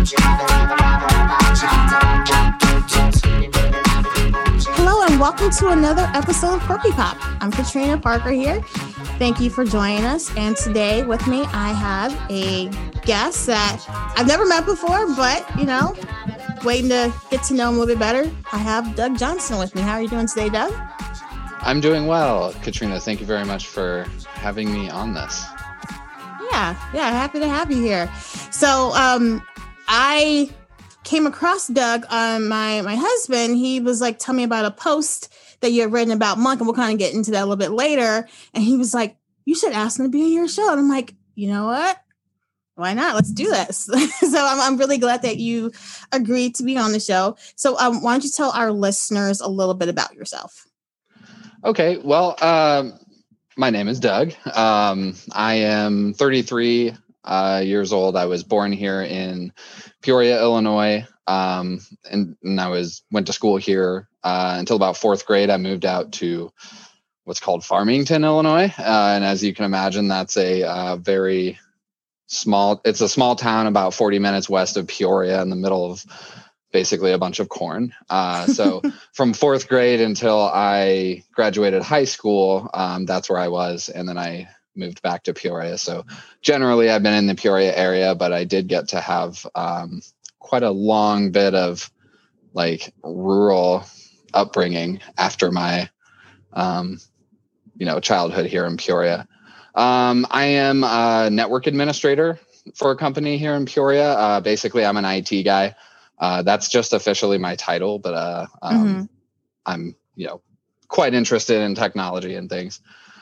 Hello and welcome to another episode of Quirky Pop. I'm Katrina Parker here. Thank you for joining us. And today with me, I have a guest that I've never met before, but, waiting to get to know him a little bit better. I have Doug Johnson with me. How are you doing today, Doug? I'm doing well, Katrina. Thank you very much for having me on this. Yeah, happy to have you here. So I came across Doug on my husband. He was like, tell me about a post that you had written about Monk, and we'll kind of get into that a little bit later. And he was like, you should ask him to be on your show. And I'm like, you know what? Why not? Let's do this. So I'm really glad that you agreed to be on the show. So why don't you tell our listeners a little bit about yourself? Okay. Well, my name is Doug. I am 33 years old. I was born here in Peoria, Illinois, and I went to school here until about fourth grade. I moved out to what's called Farmington, Illinois, and as you can imagine, that's a very small. It's a small town about 40 minutes west of Peoria, in the middle of basically a bunch of corn. So from fourth grade until I graduated high school, that's where I was, and then I moved back to Peoria. So generally I've been in the Peoria area, but I did get to have quite a long bit of like rural upbringing after my, childhood here in Peoria. I am a network administrator for a company here in Peoria. Basically I'm an IT guy. That's just officially my title, but I'm, quite interested in technology and things.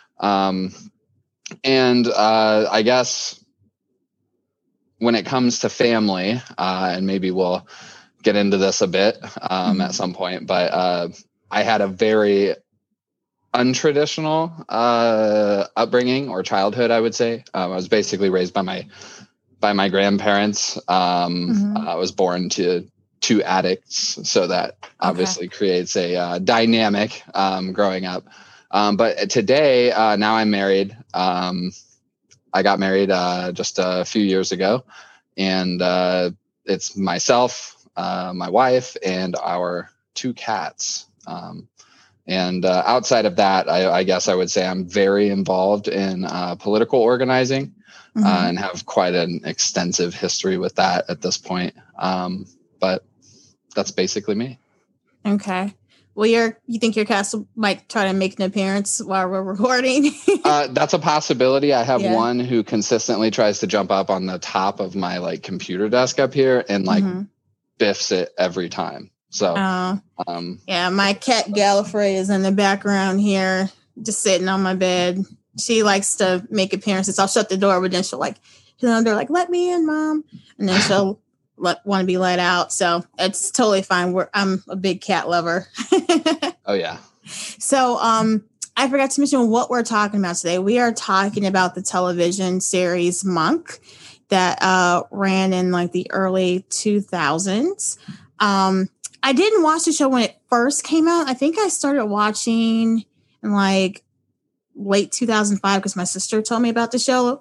And I guess when it comes to family, and maybe we'll get into this a bit at some point, but I had a very untraditional upbringing or childhood, I would say. I was basically raised by my grandparents. I was born to two addicts, so that obviously creates a dynamic growing up. But today, now I'm married. I got married just a few years ago, and it's myself, my wife, and our two cats. And outside of that, I guess I would say I'm very involved in political organizing and have quite an extensive history with that at this point. But that's basically me. Okay. Well, you think your cats might try to make an appearance while we're recording? That's a possibility. I have one who consistently tries to jump up on the top of my computer desk up here and biffs it every time. So, my cat Gallifrey is in the background here, just sitting on my bed. She likes to make appearances. I'll shut the door, but then she'll they're like, let me in, Mom. And then she'll want to be let out. So it's totally fine. I'm a big cat lover. Oh yeah. So, I forgot to mention what we're talking about today. We are talking about the television series Monk that ran in the early 2000s. I didn't watch the show when it first came out. I think I started watching in late 2005 because my sister told me about the show.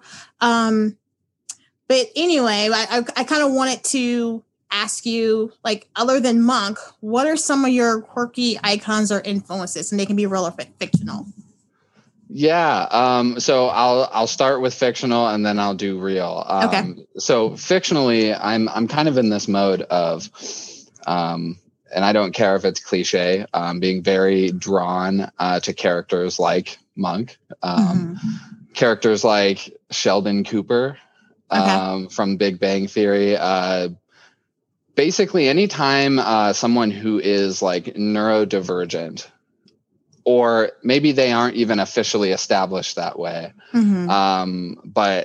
But anyway, I kind of wanted to ask you, other than Monk, what are some of your quirky icons or influences? And they can be real or fictional. Yeah. So I'll start with fictional and then I'll do real. Okay. So fictionally, I'm kind of in this mode of, and I don't care if it's cliche, being very drawn to characters like Monk, characters like Sheldon Cooper from Big Bang Theory. Basically, anytime someone who is neurodivergent, or maybe they aren't even officially established that way, but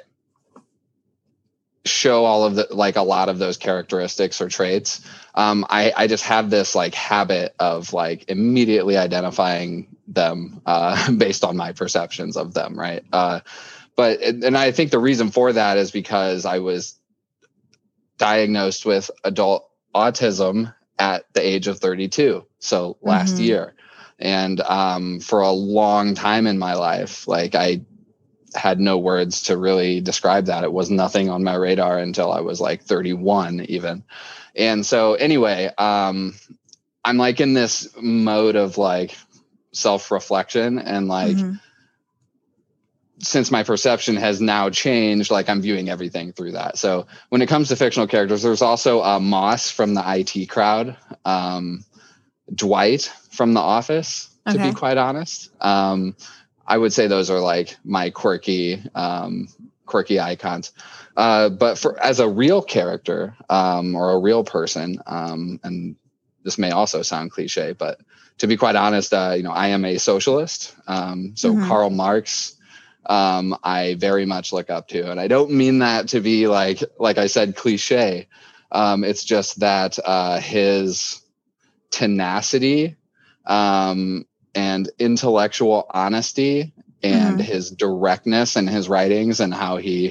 show all of the a lot of those characteristics or traits. I just have this habit of immediately identifying them based on my perceptions of them, right? And I think the reason for that is because I was diagnosed with adult autism at the age of 32, so last year. And for a long time in my life, I had no words to really describe that. It was nothing on my radar until I was like 31 even. And so anyway, I'm like in this mode of like self-reflection, and like, since my perception has now changed, like I'm viewing everything through that. So when it comes to fictional characters, there's also Moss from the IT Crowd, Dwight from The Office, to be quite honest. I would say those are like my quirky icons. But as a real character, or a real person, and this may also sound cliche, but to be quite honest, I am a socialist. So Karl Marx, I very much look up to, and I don't mean that to be like I said, cliche. It's just that his tenacity, and intellectual honesty, and his directness in his writings, and how he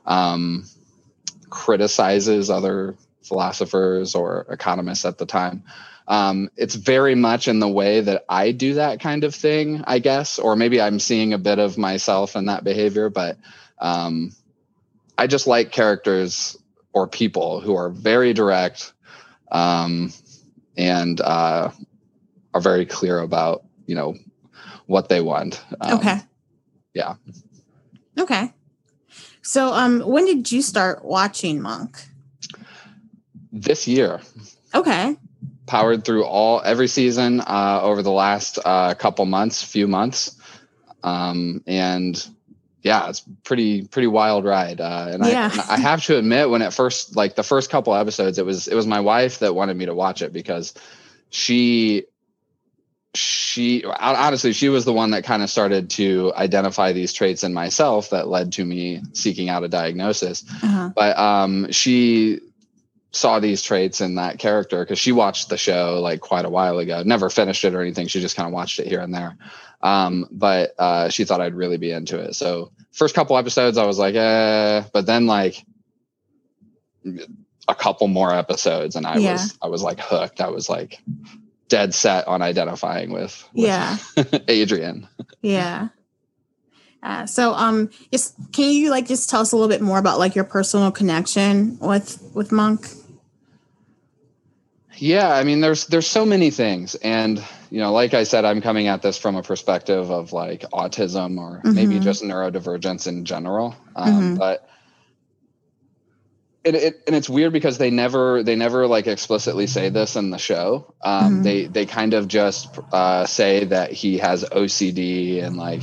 criticizes other philosophers or economists at the time. It's very much in the way that I do that kind of thing, I guess, or maybe I'm seeing a bit of myself in that behavior, but I just like characters or people who are very direct, and are very clear about, what they want. Okay. Yeah. Okay. So, when did you start watching Monk? This year. Okay. Powered through every season over the last few months. And yeah, it's pretty wild ride. I have to admit, when it first, like the first couple episodes, it was my wife that wanted me to watch it, because she honestly, she was the one that kind of started to identify these traits in myself that led to me seeking out a diagnosis. But she saw these traits in that character because she watched the show like quite a while ago, never finished it or anything. She just kind of watched it here and there. But she thought I'd really be into it. So first couple episodes, I was like, but then like a couple more episodes, and I was like hooked. I was like dead set on identifying with Adrian. Yeah. So just can you like just tell us a little bit more about like your personal connection with Monk? Yeah, I mean, there's so many things, and like I said, I'm coming at this from a perspective of like autism, or maybe just neurodivergence in general. But it's weird because they never like explicitly say this in the show. They kind of just say that he has OCD, and like,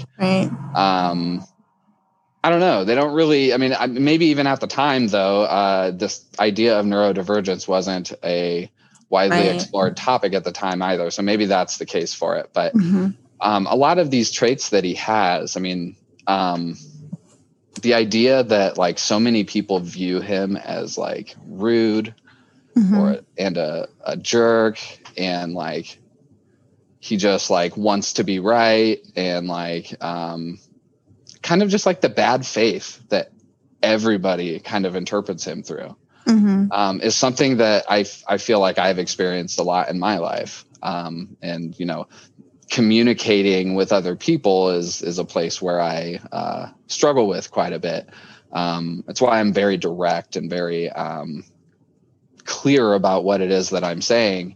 I don't know. They don't really, I mean, maybe even at the time though, this idea of neurodivergence wasn't a widely explored topic at the time either. So maybe that's the case for it. But a lot of these traits that he has, I mean, the idea that like so many people view him as like rude and a jerk, and like he just like wants to be right, and like kind of just like the bad faith that everybody kind of interprets him through, is something that I feel like I've experienced a lot in my life. And communicating with other people is a place where I struggle with quite a bit. That's why I'm very direct and very clear about what it is that I'm saying,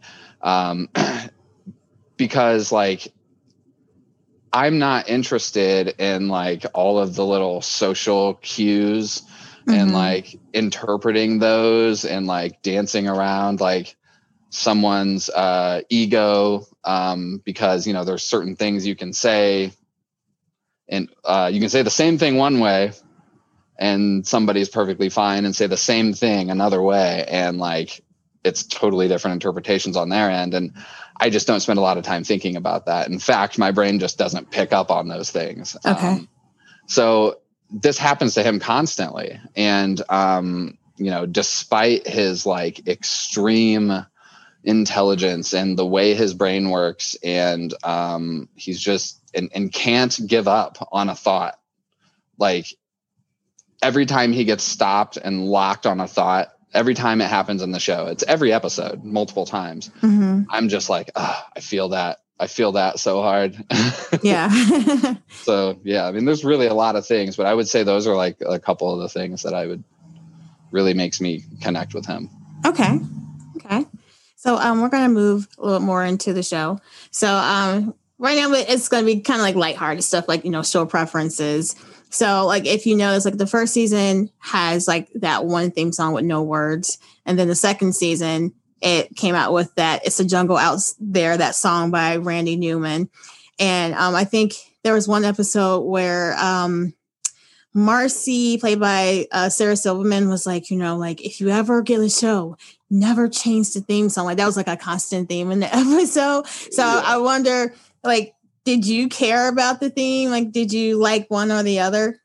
because like I'm not interested in like all of the little social cues and like interpreting those and like dancing around like someone's ego, because there's certain things you can say, and you can say the same thing one way and somebody's perfectly fine, and say the same thing another way, and like it's totally different interpretations on their end. And I just don't spend a lot of time thinking about that. In fact, my brain just doesn't pick up on those things. So this happens to him constantly. And, despite his like extreme intelligence and the way his brain works, and he's just and can't give up on a thought. Like every time he gets stopped and locked on a thought, every time it happens in the show, it's every episode multiple times, I'm just like, I feel that I feel that so hard. Yeah. So yeah, I mean, there's really a lot of things, but I would say those are like a couple of the things that I would really makes me connect with him. Okay. So we're gonna move a little more into the show. So right now it's gonna be kind of like lighthearted stuff, like show preferences. So like if you notice, like the first season has like that one theme song with no words, and then the second season it came out with that "It's a Jungle Out There," that song by Randy Newman. And I think there was one episode where Marcy, played by Sarah Silverman, was like, like if you ever get a show, never change the theme song. Like that was like a constant theme in the episode. So yeah. I wonder, like, did you care about the theme? Like, did you like one or the other?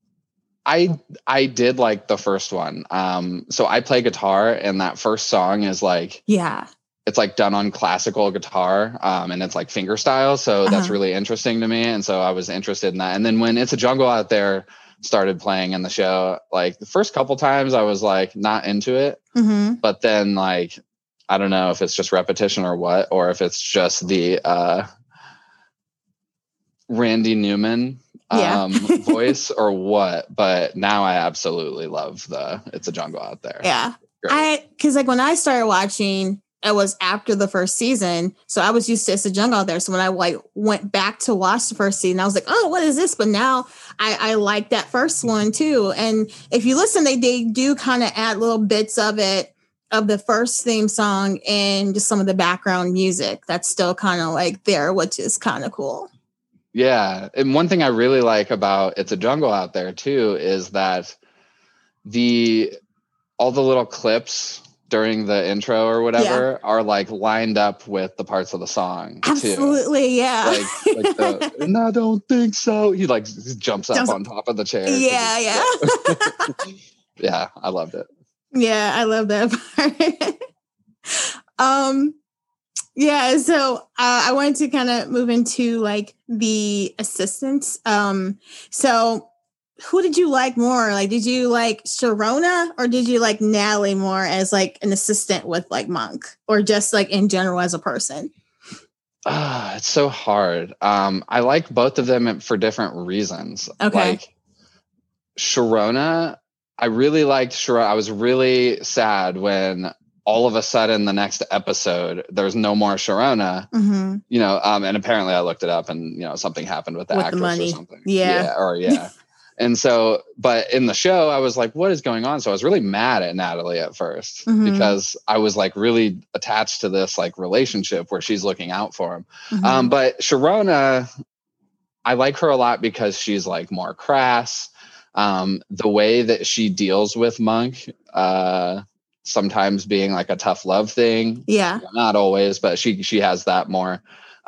I did like the first one. So I play guitar, and that first song is like, it's like done on classical guitar, and it's like finger style. So that's really interesting to me. And so I was interested in that. And then when It's a Jungle Out There started playing in the show, like the first couple times I was like not into it, but then like, I don't know if it's just repetition or what, or if it's just the Randy Newman voice or what, but now I absolutely love the It's a Jungle Out There. Yeah. Because like when I started watching, it was after the first season, so I was used to It's a Jungle Out There. So when I like went back to watch the first season, I was like, oh, what is this? But now I like that first one too. And if you listen, they do kind of add little bits of it, of the first theme song, and just some of the background music that's still kind of like there, which is kind of cool. Yeah. And one thing I really like about It's a Jungle Out There too is that all the little clips during the intro or whatever are like lined up with the parts of the song. Absolutely. Too. Yeah. Like and I don't think so. He like jumps up on top of the chair. Yeah. Yeah. I loved it. Yeah. I love that part. Yeah, so I wanted to kind of move into like the assistants. So who did you like more? Like, did you like Sharona, or did you like Natalie more as like an assistant with like Monk, or just like in general as a person? It's so hard. I like both of them for different reasons. Okay. Like Sharona, I really liked Sharona. I was really sad when all of a sudden the next episode there's no more Sharona, and apparently I looked it up, and something happened with the actress or something. Yeah. And so, but in the show I was like, what is going on? So I was really mad at Natalie at first because I was like really attached to this like relationship where she's looking out for him. But Sharona, I like her a lot because she's like more crass. The way that she deals with Monk, sometimes being like a tough love thing. Yeah. Not always, but she has that more.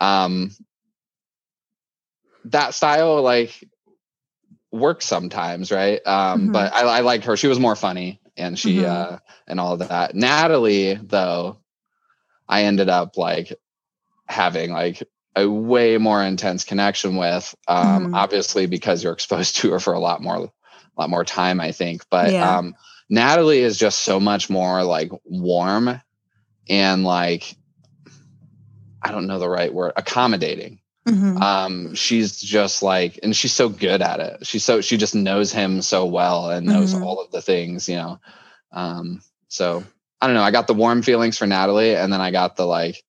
That style like works sometimes, right? But I liked her. She was more funny, and she and all of that. Natalie, though, I ended up like having like a way more intense connection with, obviously because you're exposed to her for a lot more time, I think. But Natalie is just so much more like warm and like, I don't know the right word, accommodating. She's just like, and she's so good at it. She just knows him so well and knows all of the things, So I don't know. I got the warm feelings for Natalie, and then I got the like,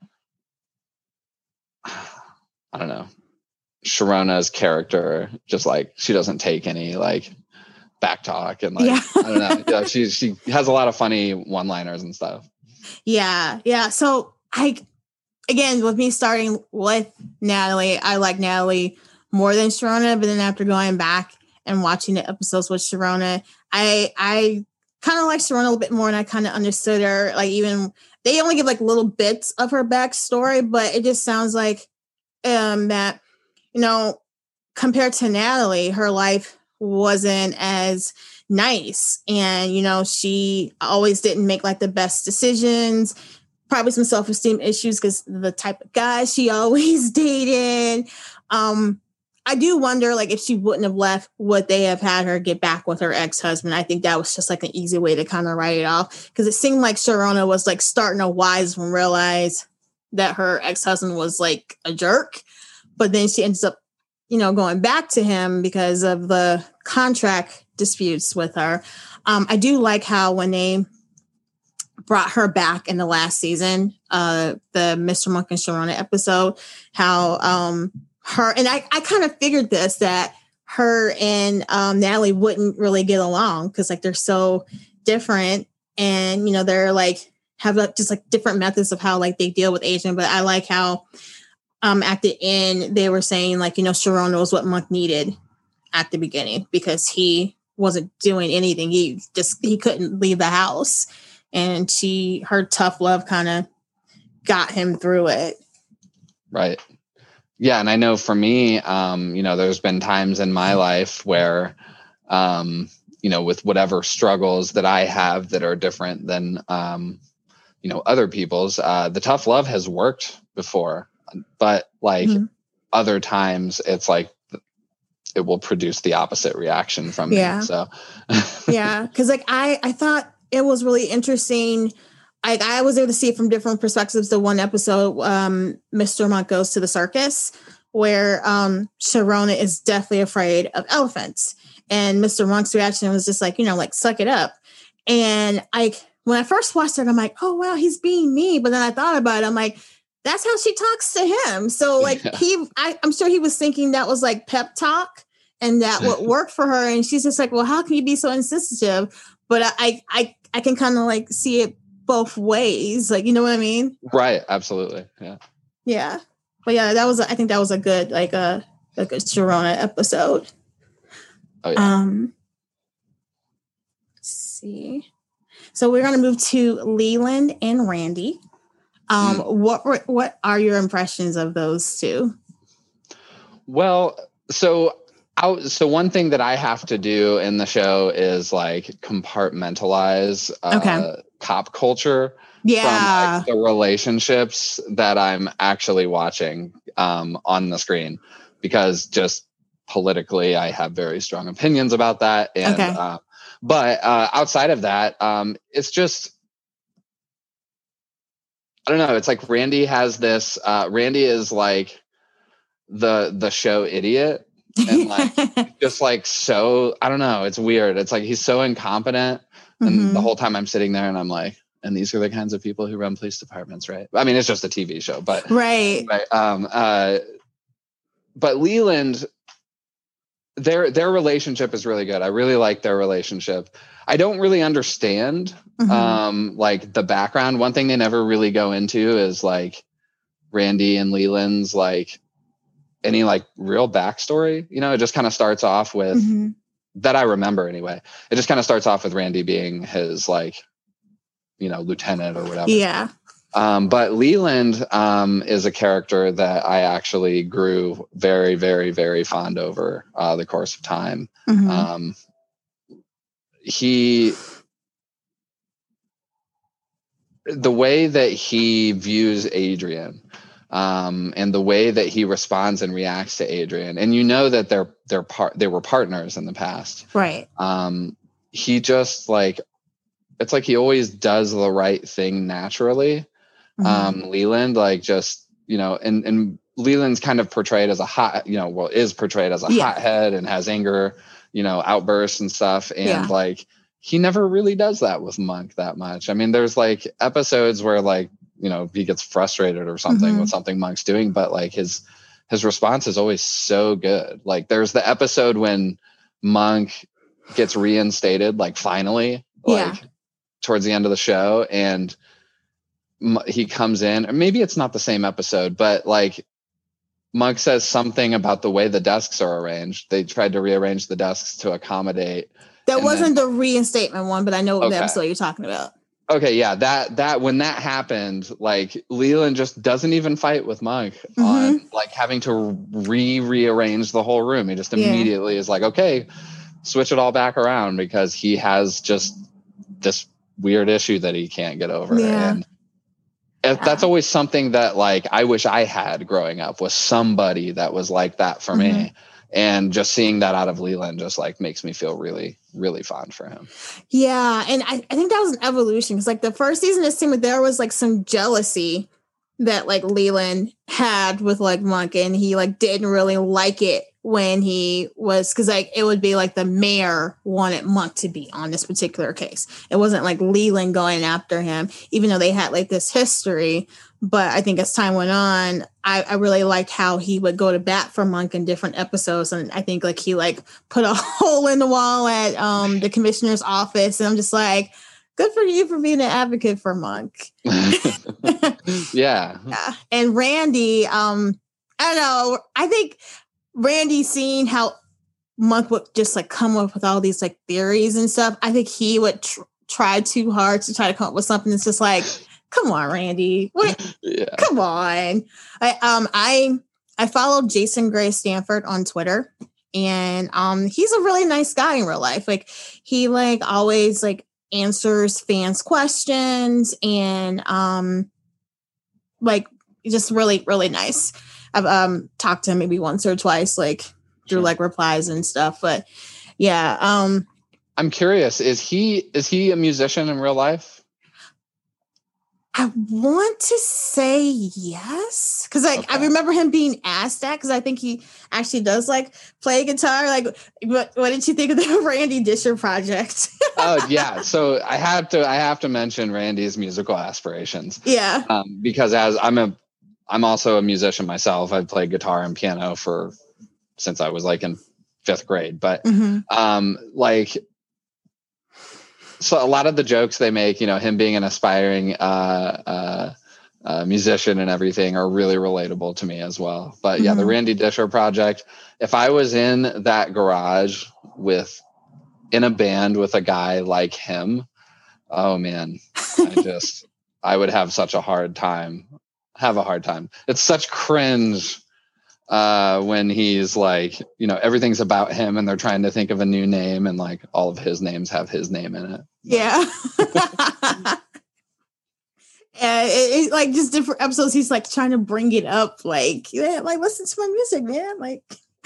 I don't know, Sharona's character, just like, she doesn't take any like back talk, and like, I don't know. Yeah, she has a lot of funny one-liners and stuff. Yeah. So again, with me starting with Natalie, I like Natalie more than Sharona, but then after going back and watching the episodes with Sharona, I kind of like Sharona a little bit more, and I kind of understood her. Like, even they only give like little bits of her backstory, but it just sounds like that, compared to Natalie, her life wasn't as nice, and she always didn't make like the best decisions. Probably some self-esteem issues because the type of guy she always dated. I do wonder, like, if she wouldn't have left, would they have had her get back with her ex-husband? I think that was just like an easy way to kind of write it off, because it seemed like Sharona was like starting to wise and realize that her ex-husband was like a jerk, but then she ends up, going back to him because of the contract disputes with her. I do like how when they brought her back in the last season, the Mr. Monk and Sharona episode, how her, and I kind of figured this, that her and Natalie wouldn't really get along because like they're so different, and they're like have like just like different methods of how like they deal with Adrian. But I like how at the end they were saying like Sharona was what Monk needed at the beginning because he wasn't doing anything. He couldn't leave the house, and her tough love kind of got him through it. Right. Yeah. And I know for me, there's been times in my life where, with whatever struggles that I have that are different than, other people's, the tough love has worked before, but like other times it's like it will produce the opposite reaction from me. So yeah. Cause like I thought it was really interesting. I was able to see it from different perspectives. The one episode, Mr. Monk goes to the circus where Sharona is definitely afraid of elephants. And Mr. Monk's reaction was just like, like, suck it up. And when I first watched it, I'm like, oh, wow, he's being mean. But then I thought about it. I'm like, that's how she talks to him. So like I'm sure he was thinking that was like pep talk and that would work for her. And she's just like, well, how can you be so insensitive? But I can kind of like see it both ways. Like, you know what I mean? Right. Absolutely. Yeah. Yeah. But yeah, I think that was a good, like a good Sharona episode. Oh, yeah. Let's see. So we're going to move to Leland and Randy. What are your impressions of those two? Well, so one thing that I have to do in the show is like compartmentalize cop culture from like, the relationships that I'm actually watching on the screen, because just politically I have very strong opinions about that. And but outside of that, it's just, I don't know. It's like Randy has this. Randy is like the show idiot, and like just like so. I don't know. It's weird. It's like he's so incompetent, and the whole time I'm sitting there and I'm like, and these are the kinds of people who run police departments, right? I mean, it's just a TV show, but right. But Leland, their relationship is really good. I really like their relationship. I don't really understand like the background. One thing they never really go into is like Randy and Leland's like any like real backstory. It just kind of starts off with that I remember anyway. It just kind of starts off with Randy being his like, lieutenant or whatever. Yeah. But Leland is a character that I actually grew very, very, very fond over the course of time. The way that he views Adrian, and the way that he responds and reacts to Adrian, and that they were partners in the past, right? He just like, it's like he always does the right thing naturally. Leland, like just and Leland's kind of portrayed as a is portrayed as a hothead and has anger, outbursts and stuff, and like he never really does that with Monk that much. I mean, there's like episodes where like, he gets frustrated or something with something Monk's doing, but like his response is always so good. Like there's the episode when Monk gets reinstated, like finally, like towards the end of the show, and he comes in, or maybe it's not the same episode, but like Monk says something about the way the desks are arranged. They tried to rearrange the desks to accommodate. That wasn't the reinstatement one, but I know the episode you're talking about. Okay, yeah, that when that happened, like Leland just doesn't even fight with Monk on like having to rearrange the whole room. He just immediately is like, okay, switch it all back around, because he has just this weird issue that he can't get over. And that's always something that like I wish I had growing up, was somebody that was like that for me. And just seeing that out of Leland just like makes me feel really, really fond for him. Yeah. And I think that was an evolution, because like the first season, it seemed like there was like some jealousy that like Leland had with like Monk, and he like didn't really like it when he was, because like it would be like the mayor wanted Monk to be on this particular case. It wasn't like Leland going after him, even though they had like this history. But I think as time went on, I really liked how he would go to bat for Monk in different episodes. And I think like he like put a hole in the wall at the commissioner's office. And I'm just like, good for you for being an advocate for Monk. Yeah. And Randy, I don't know. I think Randy, seeing how Monk would just like come up with all these like theories and stuff, I think he would try too hard to try to come up with something that's just like, come on, Randy. What? Yeah. Come on. I followed Jason Gray Stanford on Twitter, and he's a really nice guy in real life. Like he like always like answers fans' questions, and like just really, really nice. I've talked to him maybe once or twice, like through like replies and stuff. But yeah. I'm curious, is he a musician in real life? I want to say yes, because like I remember him being asked that, because I think he actually does like play guitar. Like, what did you think of the Randy Disher project? Oh yeah, so I have to mention Randy's musical aspirations. Yeah, because as I'm also a musician myself. I've played guitar and piano since I was like in 5th grade. But like. So a lot of the jokes they make, you know, him being an aspiring musician and everything are really relatable to me as well. But yeah, the Randy Disher project, if I was in that garage in a band with a guy like him, oh man, I would have a hard time. It's such cringe when he's like, you know, everything's about him and they're trying to think of a new name, and like all of his names have his name in it. Yeah. And it like just different episodes, he's like trying to bring it up, like, yeah, like listen to my music, man. Like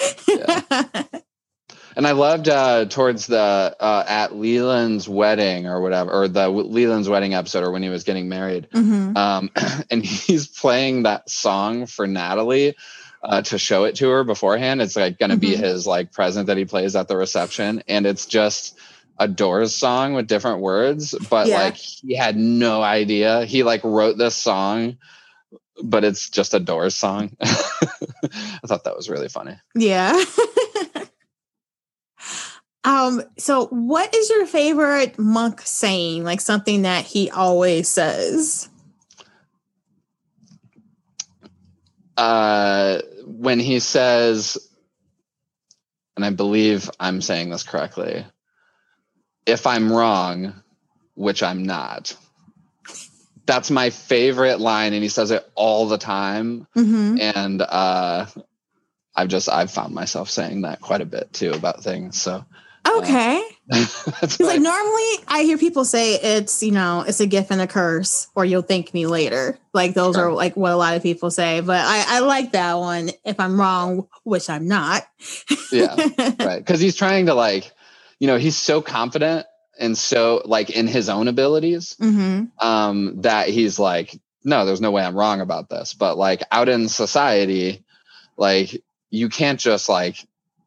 And I loved towards the at Leland's wedding or whatever, or the Leland's wedding episode, or when he was getting married, and he's playing that song for Natalie to show it to her beforehand. It's like going to be his like present that he plays at the reception, and it's just a Doors song with different words, but like he had no idea. He like wrote this song, but it's just a Doors song. I thought that was really funny. Yeah. So what is your favorite Monk saying? Like something that he always says? When he says, and I believe I'm saying this correctly, if I'm wrong, which I'm not. That's my favorite line, and he says it all the time. And I've found myself saying that quite a bit too about things. So okay. Like normally I hear people say it's, you know, it's a gift and a curse, or you'll thank me later. Like those are like what a lot of people say, but I like that one. If I'm wrong, which I'm not. Yeah, right. Because he's trying to like, you know, he's so confident and so like in his own abilities that he's like, no, there's no way I'm wrong about this. But like out in society, like you can't just like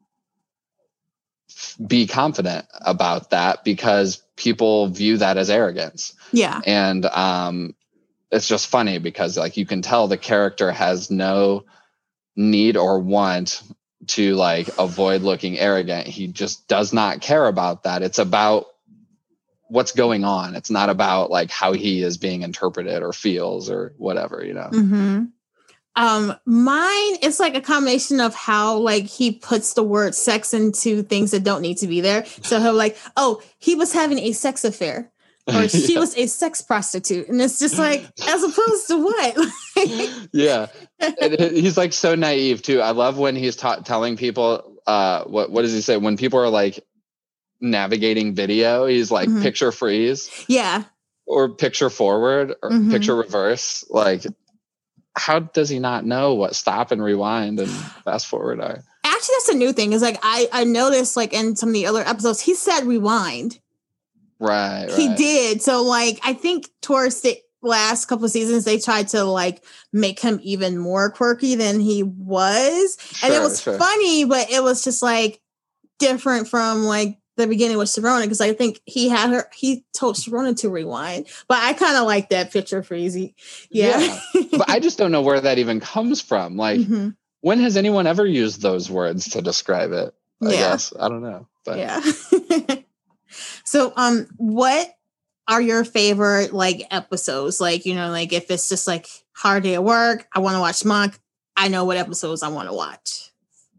be confident about that, because people view that as arrogance. Yeah. And it's just funny because like you can tell the character has no need or want to like avoid looking arrogant. He just does not care about that. It's about what's going on. It's not about like how he is being interpreted or feels or whatever, you know. Mine is like a combination of how like he puts the word sex into things that don't need to be there. So he'll like, oh, he was having a sex affair, or she was a sex prostitute, and it's just like, as opposed to what? Yeah, he's like so naive too. I love when he's telling people what does he say when people are like navigating video? He's like picture freeze, yeah, or picture forward, or picture reverse. Like, how does he not know what stop and rewind and fast forward are? Actually, that's a new thing. Is like I noticed like in some of the other episodes he said rewind. Right. He did. So like I think towards the last couple of seasons, they tried to like make him even more quirky than he was. And it was funny, but it was just like different from like the beginning with Sharona, because I think he told Sharona to rewind. But I kind of like that picture freezy. Yeah. But I just don't know where that even comes from. Like, when has anyone ever used those words to describe it? I guess. I don't know. But yeah. So what are your favorite like episodes? Like, you know, like if it's just like hard day at work, I want to watch Monk, I know what episodes I want to watch.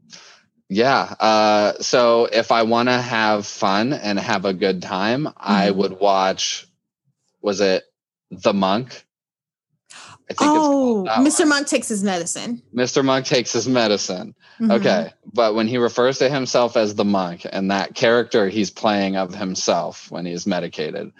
Yeah. So if I want to have fun and have a good time, I would watch, was it The Monk? I think Mr. Monk takes his medicine. Mr. Monk takes his medicine. Okay. But when he refers to himself as the monk and that character he's playing of himself when he's medicated,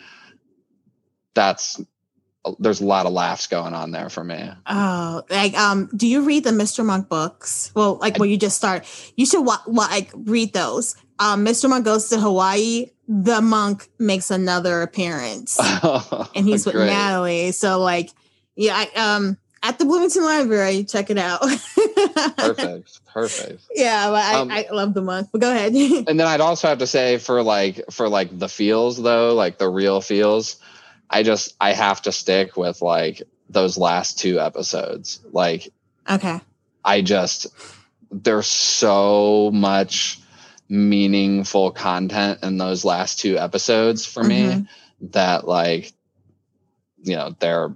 there's a lot of laughs going on there for me. Oh, like, do you read the Mr. Monk books? Well, like when you just start, you should read those. Mr. Monk goes to Hawaii. The monk makes another appearance and he's with Natalie. So like, yeah, at the Bloomington Library, check it out. Perfect. Yeah, but I love the monk. But go ahead. And then I'd also have to say for like the feels though, like the real feels, I have to stick with like those last 2 episodes. Like, okay, there's so much meaningful content in those last 2 episodes for me that like, you know, they're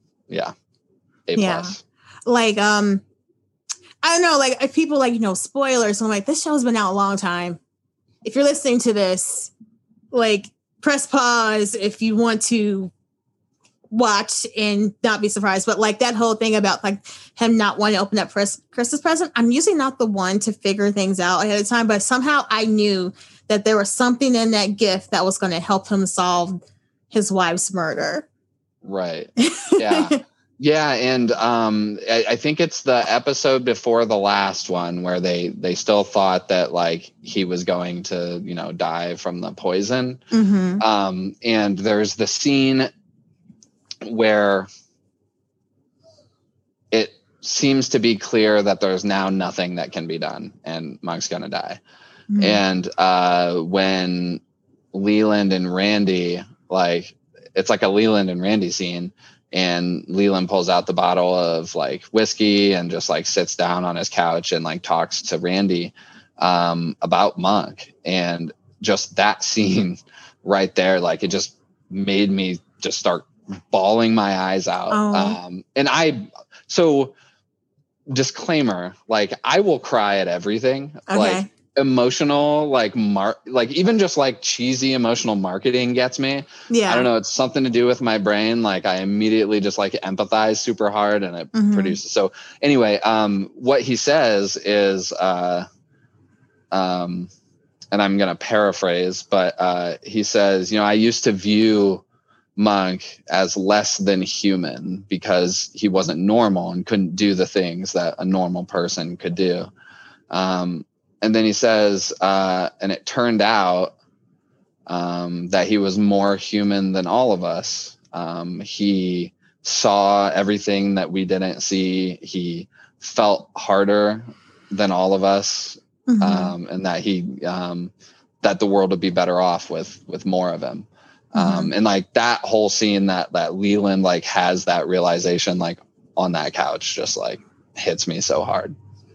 A+. Like, I don't know, like if people like, you know, spoilers, I'm like, this show's been out a long time. If you're listening to this, like, press pause if you want to watch and not be surprised. But like that whole thing about like him not wanting to open up Christmas present, I'm usually not the one to figure things out ahead of time, but somehow I knew that there was something in that gift that was going to help him solve his wife's murder. Right. Yeah. Yeah. And I think it's the episode before the last one where they still thought that like he was going to, you know, die from the poison. And there's the scene where it seems to be clear that there's now nothing that can be done and Monk's going to die. And when Leland and Randy, like, it's like a Leland and Randy scene, and Leland pulls out the bottle of like whiskey and just like sits down on his couch and like talks to Randy about Monk. And just that scene right there, like it just made me just start bawling my eyes out. So disclaimer, like I will cry at everything. Okay. Like emotional, like even just like cheesy emotional marketing gets me. Yeah. I don't know. It's something to do with my brain. Like I immediately just like empathize super hard and it produces. So anyway, what he says is, and I'm going to paraphrase, but he says, you know, I used to view Monk as less than human because he wasn't normal and couldn't do the things that a normal person could do. And then he says, and it turned out that he was more human than all of us. He saw everything that we didn't see. He felt harder than all of us, and that that the world would be better off with more of him. And like that whole scene that Leland like has that realization like on that couch just like hits me so hard.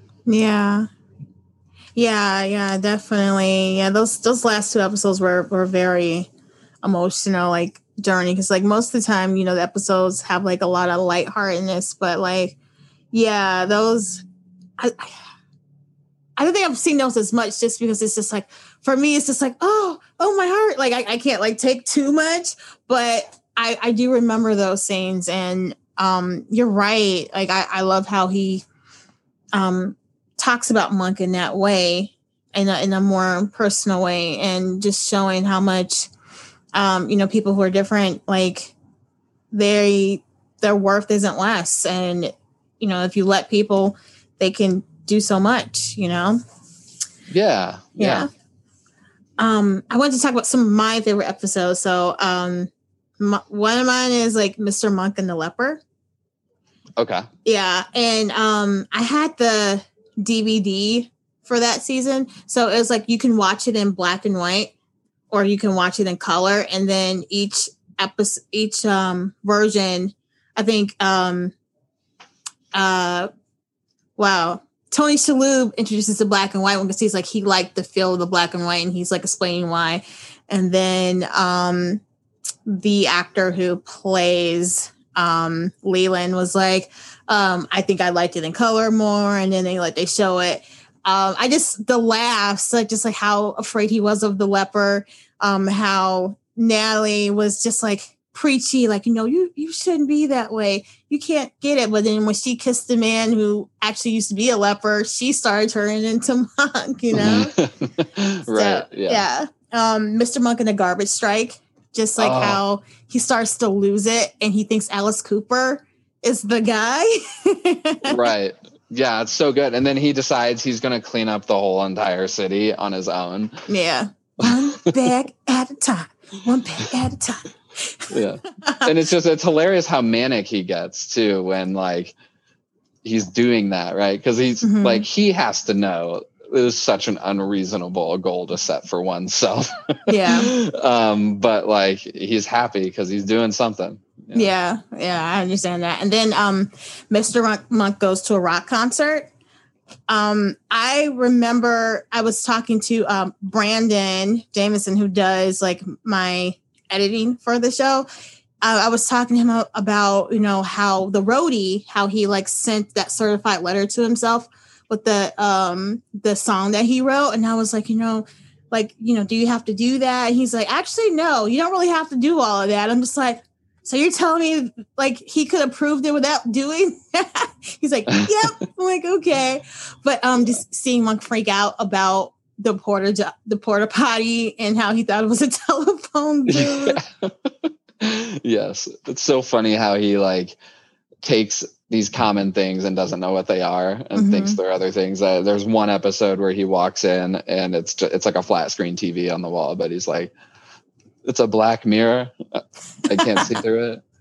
Yeah, definitely. Yeah, those last 2 episodes were very emotional, like journey. Because like most of the time, you know, the episodes have like a lot of lightheartedness, but like, yeah, those I don't think I've seen those as much just because it's just like for me, it's just like oh my heart. Like I can't like take too much, but I do remember those scenes, and you're right. Like I love how he talks about Monk in that way, in a more personal way, and just showing how much, you know, people who are different, like their worth isn't less. And, you know, if you let people, they can do so much, you know? Yeah. I wanted to talk about some of my favorite episodes. So, One of mine is like Mr. Monk and the Leper. Okay. Yeah, and I had the DVD for that season, so it was like you can watch it in black and white, or you can watch it in color, and then each version, I think. Wow. Tony Shalhoub introduces the black and white one because he's like, he liked the feel of the black and white, and he's like explaining why. And then the actor who plays Leland was like, I think I liked it in color more. And then they show it. The laughs, like just like how afraid he was of the leper, how Natalie was just like preachy, like, you shouldn't be that way. You can't get it. But then when she kissed the man who actually used to be a leper, she started turning into Monk, Right. So, yeah. Mr. Monk and the Garbage Strike, just like how he starts to lose it and he thinks Alice Cooper is the guy. Right. Yeah, it's so good. And then he decides he's going to clean up the whole entire city on his own. Yeah. One bag at a time. One bag at a time. Yeah. And it's hilarious how manic he gets too when like he's doing that, right? Because he's like, he has to know it was such an unreasonable goal to set for oneself. Yeah. But like he's happy because he's doing something. Yeah, I understand that. And then Mr. Monk goes to a rock concert. I remember I was talking to Brandon Jameson, who does like my editing for the show. I was talking to him about, how the roadie, how he like sent that certified letter to himself with the song that he wrote. And I was like, do you have to do that? And he's like, actually, no, you don't really have to do all of that. I'm just like, so you're telling me like he could have proved it without doing that? He's like, yep. I'm like, okay. But just seeing Monk freak out about the porta potty and how he thought it was a telephone booth. Yes. It's so funny how he like takes these common things and doesn't know what they are and thinks they're other things. There's one episode where he walks in and it's like a flat screen TV on the wall, but he's like, it's a black mirror. I can't see through it.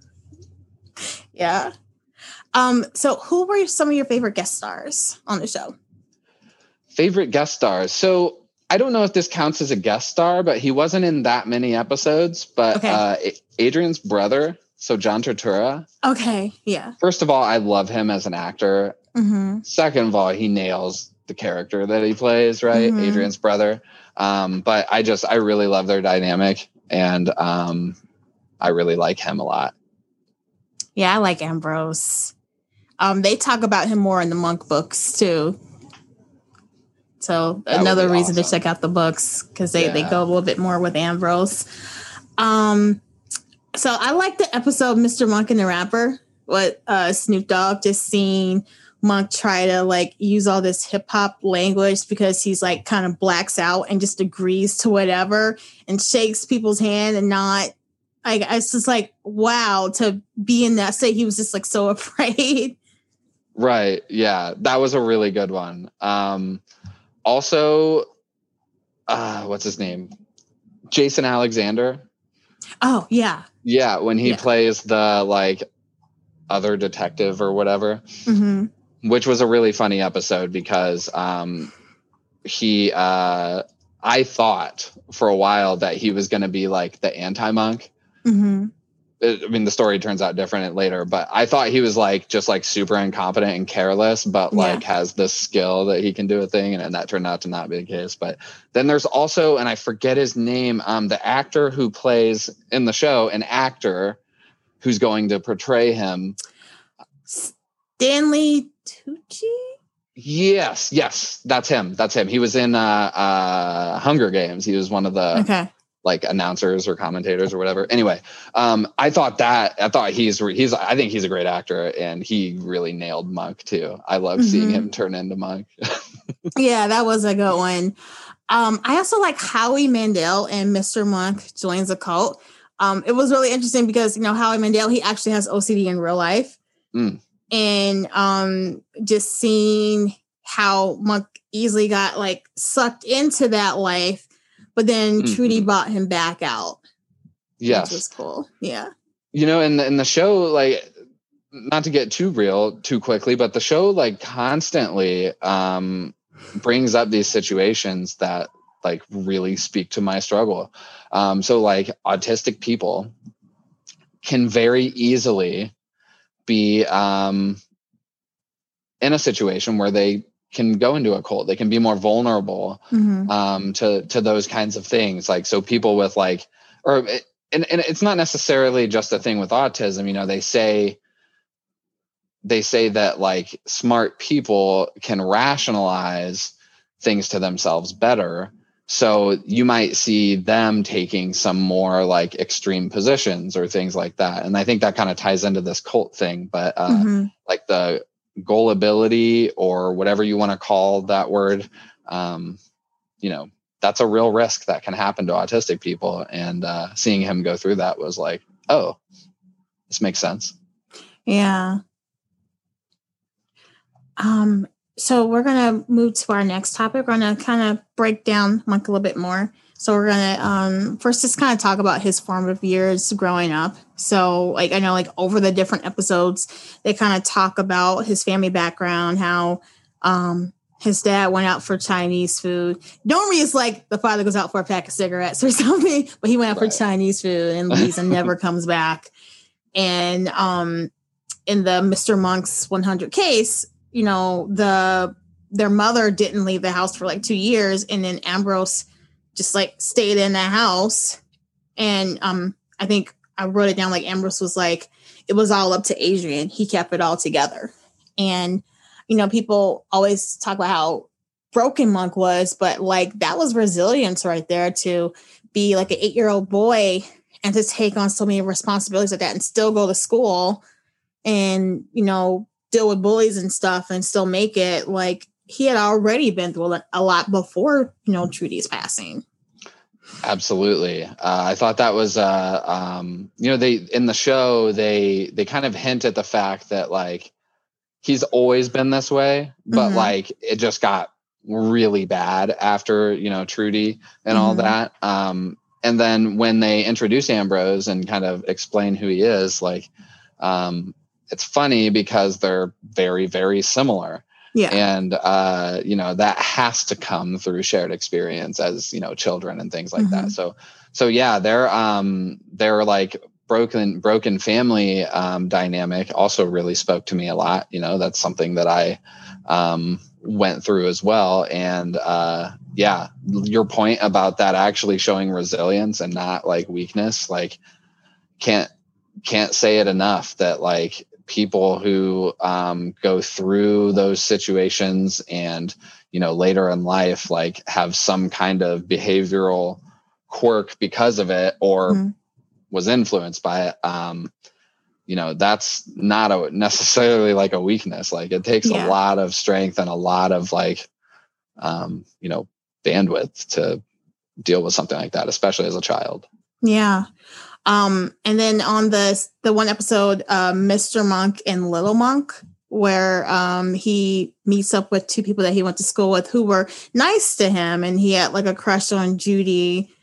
Yeah. So who were some of your favorite guest stars on the show? Favorite guest stars. So I don't know if this counts as a guest star, but he wasn't in that many episodes. But okay. Adrian's brother, so John Turturro. Okay, yeah. First of all, I love him as an actor. Second of all, he nails the character that he plays, right? Adrian's brother. But I really love their dynamic, and I really like him a lot. Yeah, I like Ambrose. They talk about him more in the Monk books too. So another reason to check out the books, because they go a little bit more with Ambrose. So I like the episode Mr. Monk and the Rapper with Snoop Dogg, just seeing Monk try to like use all this hip hop language because he's like kind of blacks out and just agrees to whatever and shakes people's hand and not like, it's just like, wow, to be in that state. He was just like so afraid. Right. Yeah. That was a really good one. Also, what's his name? Jason Alexander. Oh, yeah. Yeah. When he plays the like other detective or whatever, which was a really funny episode because I thought for a while that he was going to be like the anti-Monk. I mean, the story turns out different later, but I thought he was like just like super incompetent and careless, but like has this skill that he can do a thing, and that turned out to not be the case. But then there's also, and I forget his name, the actor who plays in the show, an actor who's going to portray him. Stanley Tucci? Yes, that's him. He was in Hunger Games. He was one of the like announcers or commentators or whatever. Anyway, I think he's a great actor, and he really nailed Monk too. I love seeing him turn into Monk. Yeah, that was a good one. I also like Howie Mandel and Mr. Monk joins a cult. It was really interesting because, Howie Mandel, he actually has OCD in real life. And just seeing how Monk easily got like sucked into that life, but then Trudy bought him back out. Yes. Which was cool. Yeah. You know, in the show, like, not to get too real too quickly, but the show like constantly brings up these situations that like really speak to my struggle. So like autistic people can very easily be in a situation where they can go into a cult. They can be more vulnerable to those kinds of things. Like, so people with like, and it's not necessarily just a thing with autism. You know, they say that like smart people can rationalize things to themselves better. So you might see them taking some more like extreme positions or things like that. And I think that kind of ties into this cult thing, but like the gullibility or whatever you want to call that word, you know, that's a real risk that can happen to autistic people. And seeing him go through that was like, oh, this makes sense. Yeah. So we're going to move to our next topic. We're going to kind of break down Monk a little bit more. So we're going to first just kind of talk about his formative years growing up. So like, I know like over the different episodes, they kind of talk about his family background, how his dad went out for Chinese food. Normally it's like the father goes out for a pack of cigarettes or something, but he went out for Chinese food and leaves and never comes back. And in the Mr. Monk's 100 case, you know, their mother didn't leave the house for like 2 years, and then Ambrose just like stayed in the house. And I think I wrote it down like Ambrose was like, it was all up to Adrian. He kept it all together. And, you know, people always talk about how broken Monk was, but like that was resilience right there to be like an 8-year-old boy and to take on so many responsibilities like that and still go to school and, you know, deal with bullies and stuff and still make it. Like he had already been through a lot before, you know, Trudy's passing. Absolutely. I thought that was, you know, they, in the show, they kind of hint at the fact that like, he's always been this way, but like, it just got really bad after, you know, Trudy and all that. And then when they introduce Ambrose and kind of explain who he is, like, it's funny because they're very, very similar. Yeah. And, you know, that has to come through shared experience as, you know, children and things like that. So yeah, they're like broken family, dynamic also really spoke to me a lot. You know, that's something that I, went through as well. And, yeah, your point about that actually showing resilience and not like weakness, like can't say it enough that like, people who go through those situations and, you know, later in life, like have some kind of behavioral quirk because of it or was influenced by it. You know, that's not necessarily like a weakness. Like it takes a lot of strength and a lot of like, you know, bandwidth to deal with something like that, especially as a child. Yeah. And then on the one episode, Mr. Monk and Little Monk, where he meets up with two people that he went to school with who were nice to him, and he had like a crush on Judy,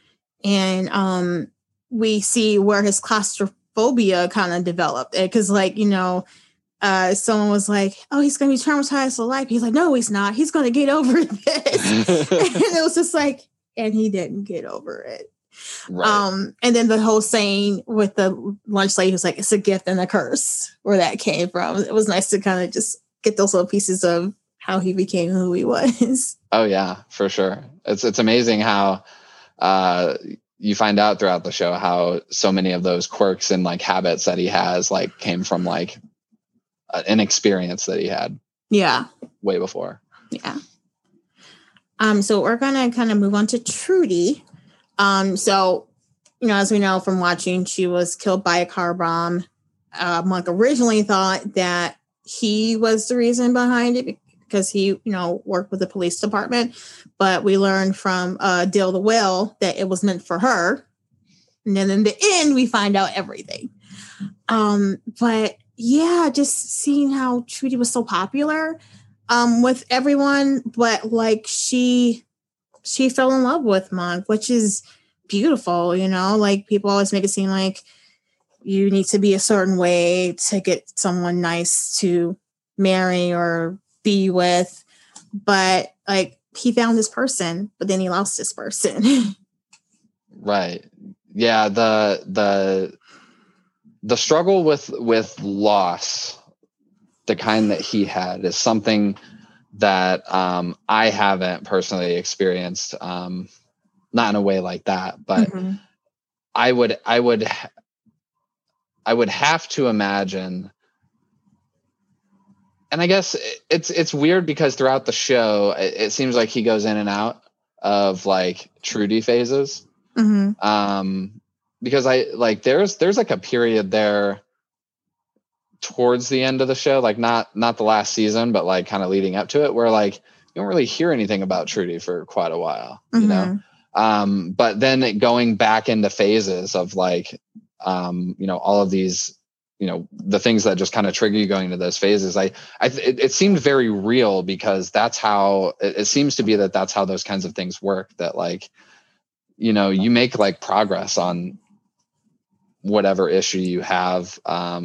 and we see where his claustrophobia kind of developed, because like, you know, someone was like, oh, he's gonna be traumatized for life. He's like, no, he's not. He's gonna get over this. And it was just like, and he didn't get over it. Right. And then the whole saying with the lunch lady who's like, it's a gift and a curse, where that came from. It was nice to kind of just get those little pieces of how he became who he was. Oh yeah, for sure. It's amazing how you find out throughout the show how so many of those quirks and like habits that he has like came from like an experience that he had. Yeah. Way before. Yeah. So we're gonna kind of move on to Trudy. So, you know, as we know from watching, she was killed by a car bomb. Monk originally thought that he was the reason behind it because he, you know, worked with the police department. But we learned from Dale the Whale that it was meant for her. And then in the end, we find out everything. But yeah, just seeing how Trudy was so popular with everyone, but like she fell in love with Monk, which is beautiful, you know, like people always make it seem like you need to be a certain way to get someone nice to marry or be with. But like he found this person, but then he lost this person. Right. Yeah. The struggle with loss, the kind that he had, is something that I haven't personally experienced, not in a way like that, but mm-hmm. I would have to imagine, and I guess it's weird because throughout the show, it seems like he goes in and out of like Trudy phases. Mm-hmm. Because there's like a period there towards the end of the show, like not the last season, but like kind of leading up to it, where like you don't really hear anything about Trudy for quite a while, mm-hmm. you know? But then going back into phases of like, you know, all of these, you know, the things that just kind of trigger you going into those phases. It seemed very real, because that's how it seems to be, that's how those kinds of things work, that like, you know, you make like progress on whatever issue you have.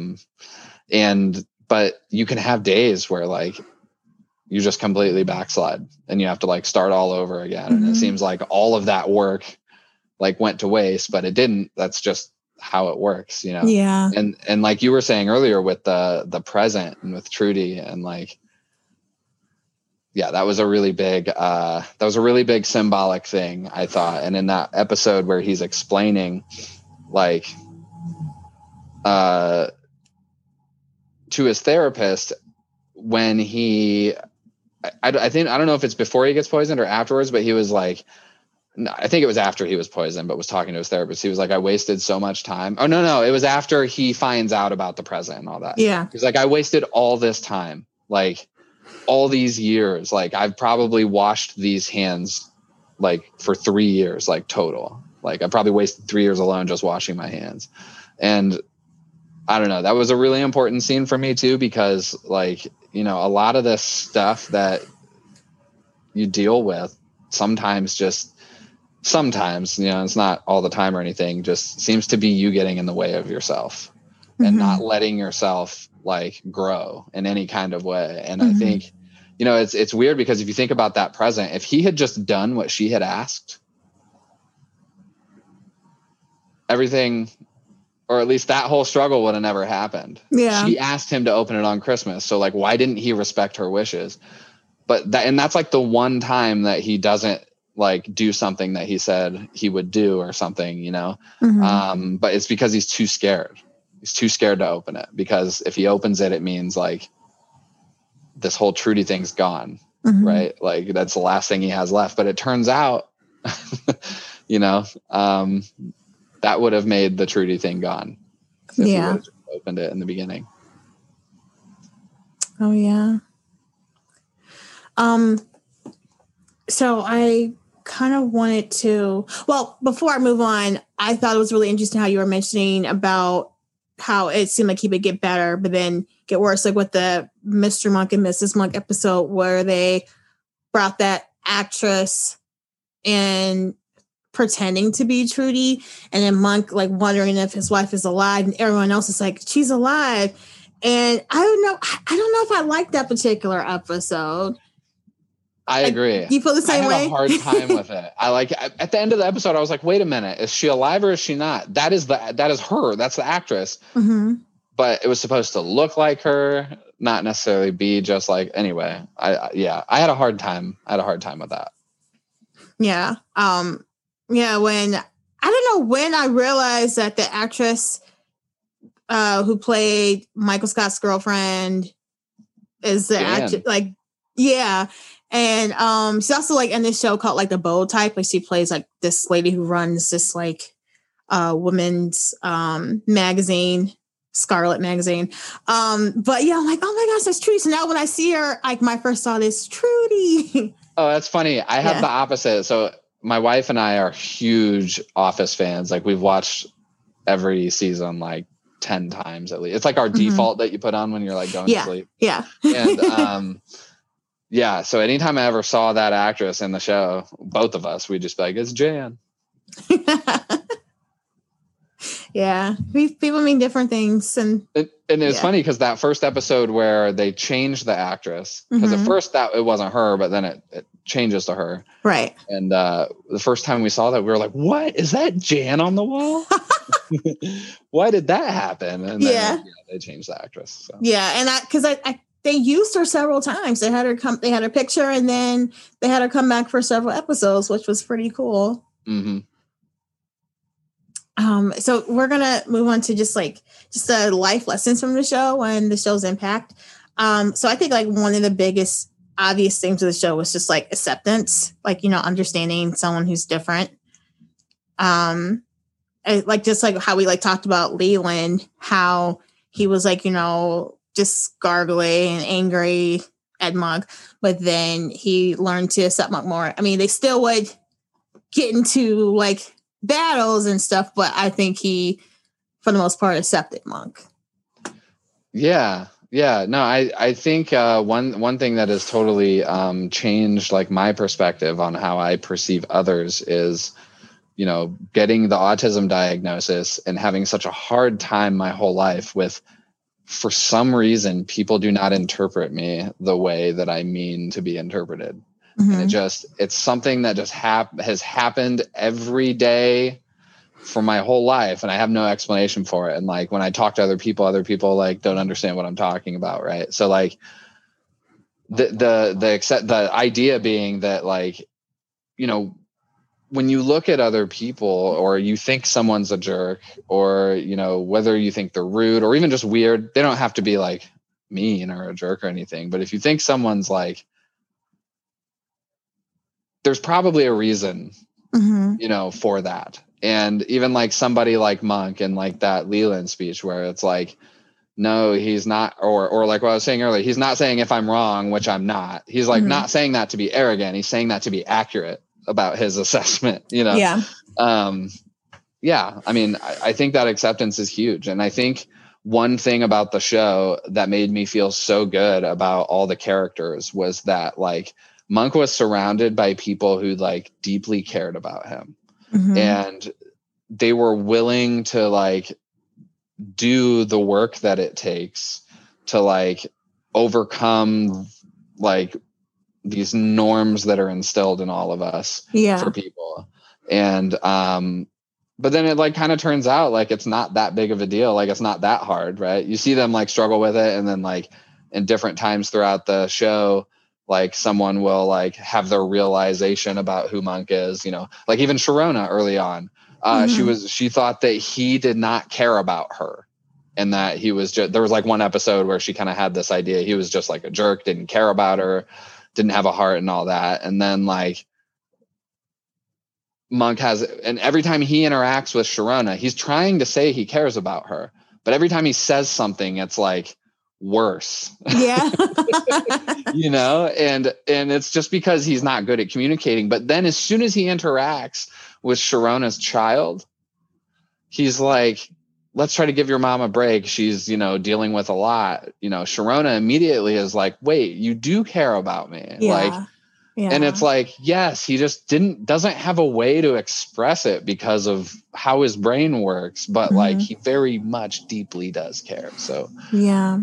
But you can have days where like you just completely backslide and you have to like start all over again. Mm-hmm. And it seems like all of that work like went to waste, but it didn't. That's just how it works, you know? Yeah. And like you were saying earlier with the present and with Trudy, and like, yeah, that was a really big symbolic thing, I thought. And in that episode where he's explaining like, to his therapist, when I don't know if it's before he gets poisoned or afterwards, but he was like, I think it was after he was poisoned, but was talking to his therapist. He was like, I wasted so much time. Oh, no. It was after he finds out about the present and all that. Yeah. He's like, I wasted all this time, like all these years. Like I've probably washed these hands like for 3 years, like total. Like I probably wasted 3 years alone just washing my hands. And I don't know, that was a really important scene for me too, because like, you know, a lot of this stuff that you deal with sometimes, you know, it's not all the time or anything, just seems to be you getting in the way of yourself, mm-hmm. and not letting yourself like grow in any kind of way. And mm-hmm. I think, you know, it's weird, because if you think about that present, if he had just done what she had asked, everything, or at least that whole struggle, would have never happened. Yeah. She asked him to open it on Christmas. So like, why didn't he respect her wishes? But that's like the one time that he doesn't like do something that he said he would do or something, you know? Mm-hmm. But it's because he's too scared. He's too scared to open it, because if he opens it, it means like this whole Trudy thing's gone. Mm-hmm. Right. Like that's the last thing he has left. But it turns out, you know, that would have made the Trudy thing gone. If he would have just opened it in the beginning. Oh yeah. So I kind of wanted to, well, before I move on, I thought it was really interesting how you were mentioning about how it seemed like he would get better, but then get worse, like with the Mr. Monk and Mrs. Monk episode, where they brought that actress in pretending to be Trudy, and then Monk like wondering if his wife is alive, and everyone else is like, she's alive. And I don't know if I like that particular episode. I agree. You feel the same way? I had a hard time with it. At the end of the episode, I was like, wait a minute, is she alive or is she not? That is her. That's the actress. Mm-hmm. But it was supposed to look like her, not necessarily be just like, anyway. I had a hard time. With that. Yeah. When I don't know when I realized that the actress who played Michael Scott's girlfriend is the actress, like, yeah. And she's also like in this show called like The Bold Type. Like she plays like this lady who runs this like women's magazine, Scarlet magazine. But yeah, I'm like, oh my gosh, that's Trudy. So now when I see her, like my first thought is Trudy. Oh, that's funny. I have the opposite. So my wife and I are huge Office fans. Like we've watched every season like 10 times at least. It's like our mm-hmm. default that you put on when you're like going to sleep. Yeah. And yeah, so anytime I ever saw that actress in the show, both of us, we'd just be like, it's Jan. Yeah, people mean different things, and it's funny because that first episode where they changed the actress, because at first that it wasn't her, but then it changes to her, right? And the first time we saw that, we were like, "What is that, Jan on the wall? Why did that happen?" And then they changed the actress. So. Yeah, and because they used her several times. They had her they had her picture, and then they had her come back for several episodes, which was pretty cool. Mm-hmm. So we're gonna move on to just the life lessons from the show and the show's impact. So I think like one of the biggest obvious things of the show was just like acceptance, understanding someone who's different. Just like how we talked about Leland, how he was just gargly and angry at Monk, but then he learned to accept Monk more. I mean, they still would get into battles and stuff, but I think he, for the most part, accepted Monk. Yeah. No, I think one thing that has totally changed my perspective on how I perceive others is, getting the autism diagnosis and having such a hard time my whole life with, for some reason, people do not interpret me the way that I mean to be interpreted. Mm-hmm. And it's something that just has happened every day for my whole life, and I have no explanation for it. And when I talk to other people don't understand what I'm talking about, right? So the idea being that when you look at other people, or you think someone's a jerk, or whether you think they're rude or even just weird, they don't have to be mean or a jerk or anything. But if you think someone's there's probably a reason, mm-hmm. For that. And even somebody like Monk and that Leland speech where it's no, he's not, or like what I was saying earlier, he's not saying if I'm wrong, which I'm not. He's mm-hmm. not saying that to be arrogant. He's saying that to be accurate about his assessment, Yeah. Yeah. I mean, I think that acceptance is huge. And I think one thing about the show that made me feel so good about all the characters was that Monk was surrounded by people who deeply cared about him. Mm-hmm. And they were willing to do the work that it takes to overcome these norms that are instilled in all of us for people. And but then it kind of turns out it's not that big of a deal. It's not that hard, right? You see them struggle with it, and then in different times throughout the show, someone will have their realization about who Monk is, even Sharona early on, mm-hmm. she thought that he did not care about her, and that he was there was one episode where she kind of had this idea he was just a jerk, didn't care about her, didn't have a heart and all that. And then Monk and every time he interacts with Sharona, he's trying to say he cares about her, but every time he says something, it's worse. Yeah. And it's just because he's not good at communicating. But then as soon as he interacts with Sharona's child, he's let's try to give your mom a break. She's, dealing with a lot. Sharona immediately is wait, you do care about me. Yeah. And it's yes, he just doesn't have a way to express it because of how his brain works, but mm-hmm. He very much deeply does care. So yeah.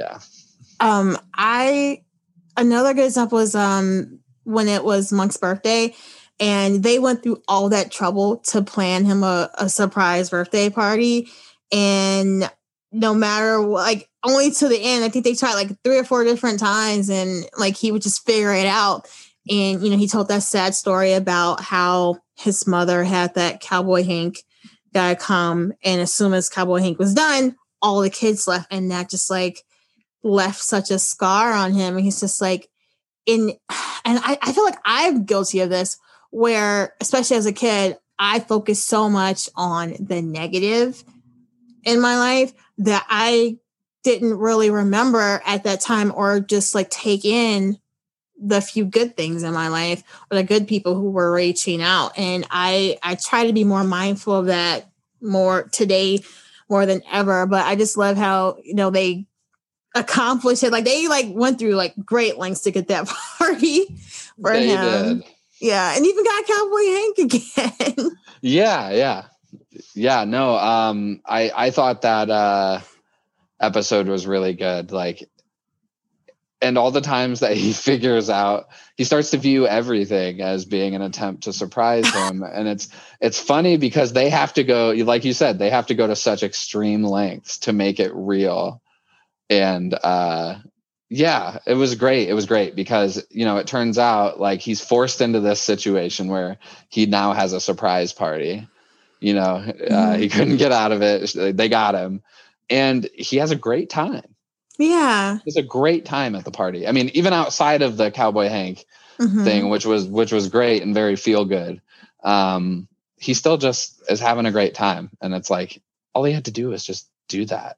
Another good example was when it was Monk's birthday, and they went through all that trouble to plan him a surprise birthday party, and no matter only to the end, I think they tried 3 or 4 different times, and he would just figure it out. And he told that sad story about how his mother had that Cowboy Hank guy come, and as soon as Cowboy Hank was done, all the kids left, and that just left such a scar on him. And he's just I feel I'm guilty of this, where especially as a kid, I focused so much on the negative in my life that I didn't really remember at that time, or just take in the few good things in my life, or the good people who were reaching out. And I try to be more mindful of that more today, more than ever. But I just love how, they accomplished it. They went through great lengths to get that party for him. Did. Yeah. And even got Cowboy Hank again. Yeah. No, I thought that episode was really good. Like, and all the times that he figures out, he starts to view everything as being an attempt to surprise him. And it's funny because they have to go, like you said, they have to go to such extreme lengths to make it real. And it was great. It was great because, it turns out like he's forced into this situation where he now has a surprise party. He couldn't get out of it. They got him. And he has a great time. Yeah. It's a great time at the party. I mean, even outside of the Cowboy Hank thing, which was great and very feel good. He still just is having a great time. And it's like, all he had to do was just do that.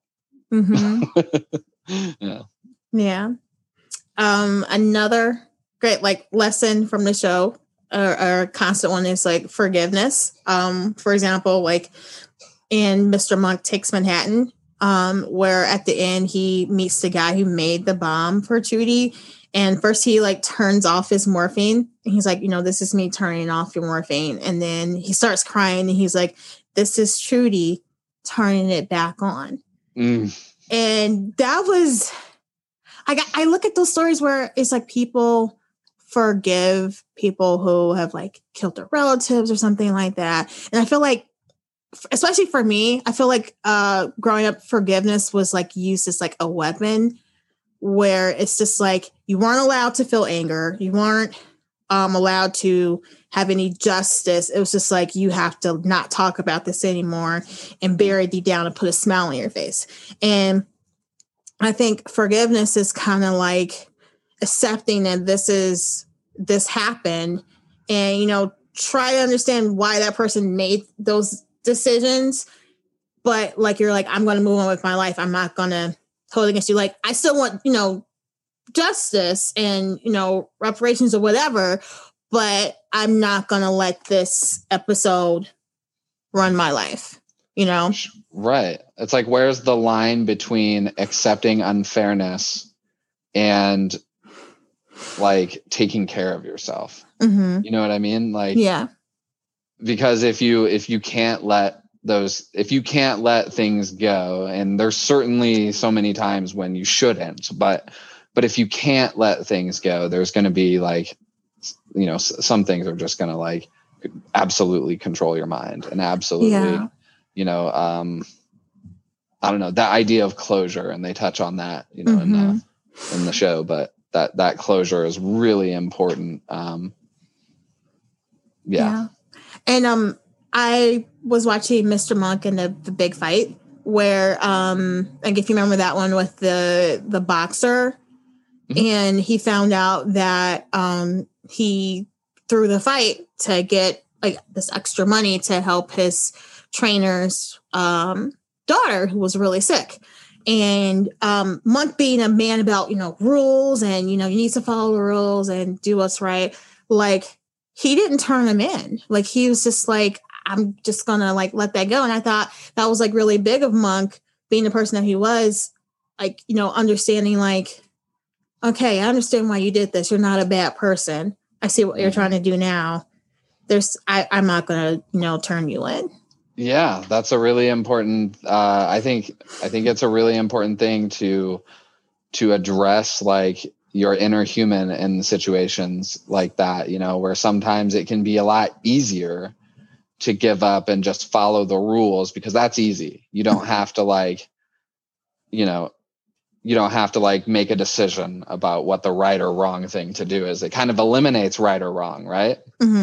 Yeah. Another great lesson from the show or constant one is forgiveness. For example, in Mr. Monk Takes Manhattan, where at the end he meets the guy who made the bomb for Trudy. And first he turns off his morphine. And he's like, this is me turning off your morphine. And then he starts crying and he's like, this is Trudy turning it back on. And that was, I look at those stories where it's people forgive people who have killed their relatives or something like that. And I feel like, especially for me, I feel like growing up, forgiveness was used as a weapon, where it's just you weren't allowed to feel anger. You weren't allowed to have any justice. It was just you have to not talk about this anymore and bury it deep down and put a smile on your face. And I think forgiveness is kind of accepting that this happened and, try to understand why that person made those decisions. But you're I'm going to move on with my life. I'm not going to hold against you. I still want, justice and, reparations or whatever, but I'm not going to let this episode run my life, Right. It's where's the line between accepting unfairness and taking care of yourself? You know what I mean? Yeah. Because if you can't let things go, and there's certainly so many times when you shouldn't, but if you can't let things go, there's going to be some things are just going to absolutely control your mind and absolutely, I don't know, that idea of closure, and they touch on that, in the show, but that closure is really important. Yeah. And I was watching Mr. Monk and the Big Fight, where if you remember that one with the boxer, and he found out that he threw the fight to get this extra money to help his trainer's daughter, who was really sick. And Monk, being a man about rules and you need to follow the rules and do what's right, he didn't turn him in. He was just I'm just gonna let that go. And I thought that was really big of Monk, being the person that he was, understanding okay, I understand why you did this. You're not a bad person. I see what you're trying to do now. I'm not gonna turn you in. Yeah, that's a really important. I think it's a really important thing to address your inner human in situations like that, where sometimes it can be a lot easier to give up and just follow the rules, because that's easy. You don't have to you don't have to make a decision about what the right or wrong thing to do is. It kind of eliminates right or wrong, right?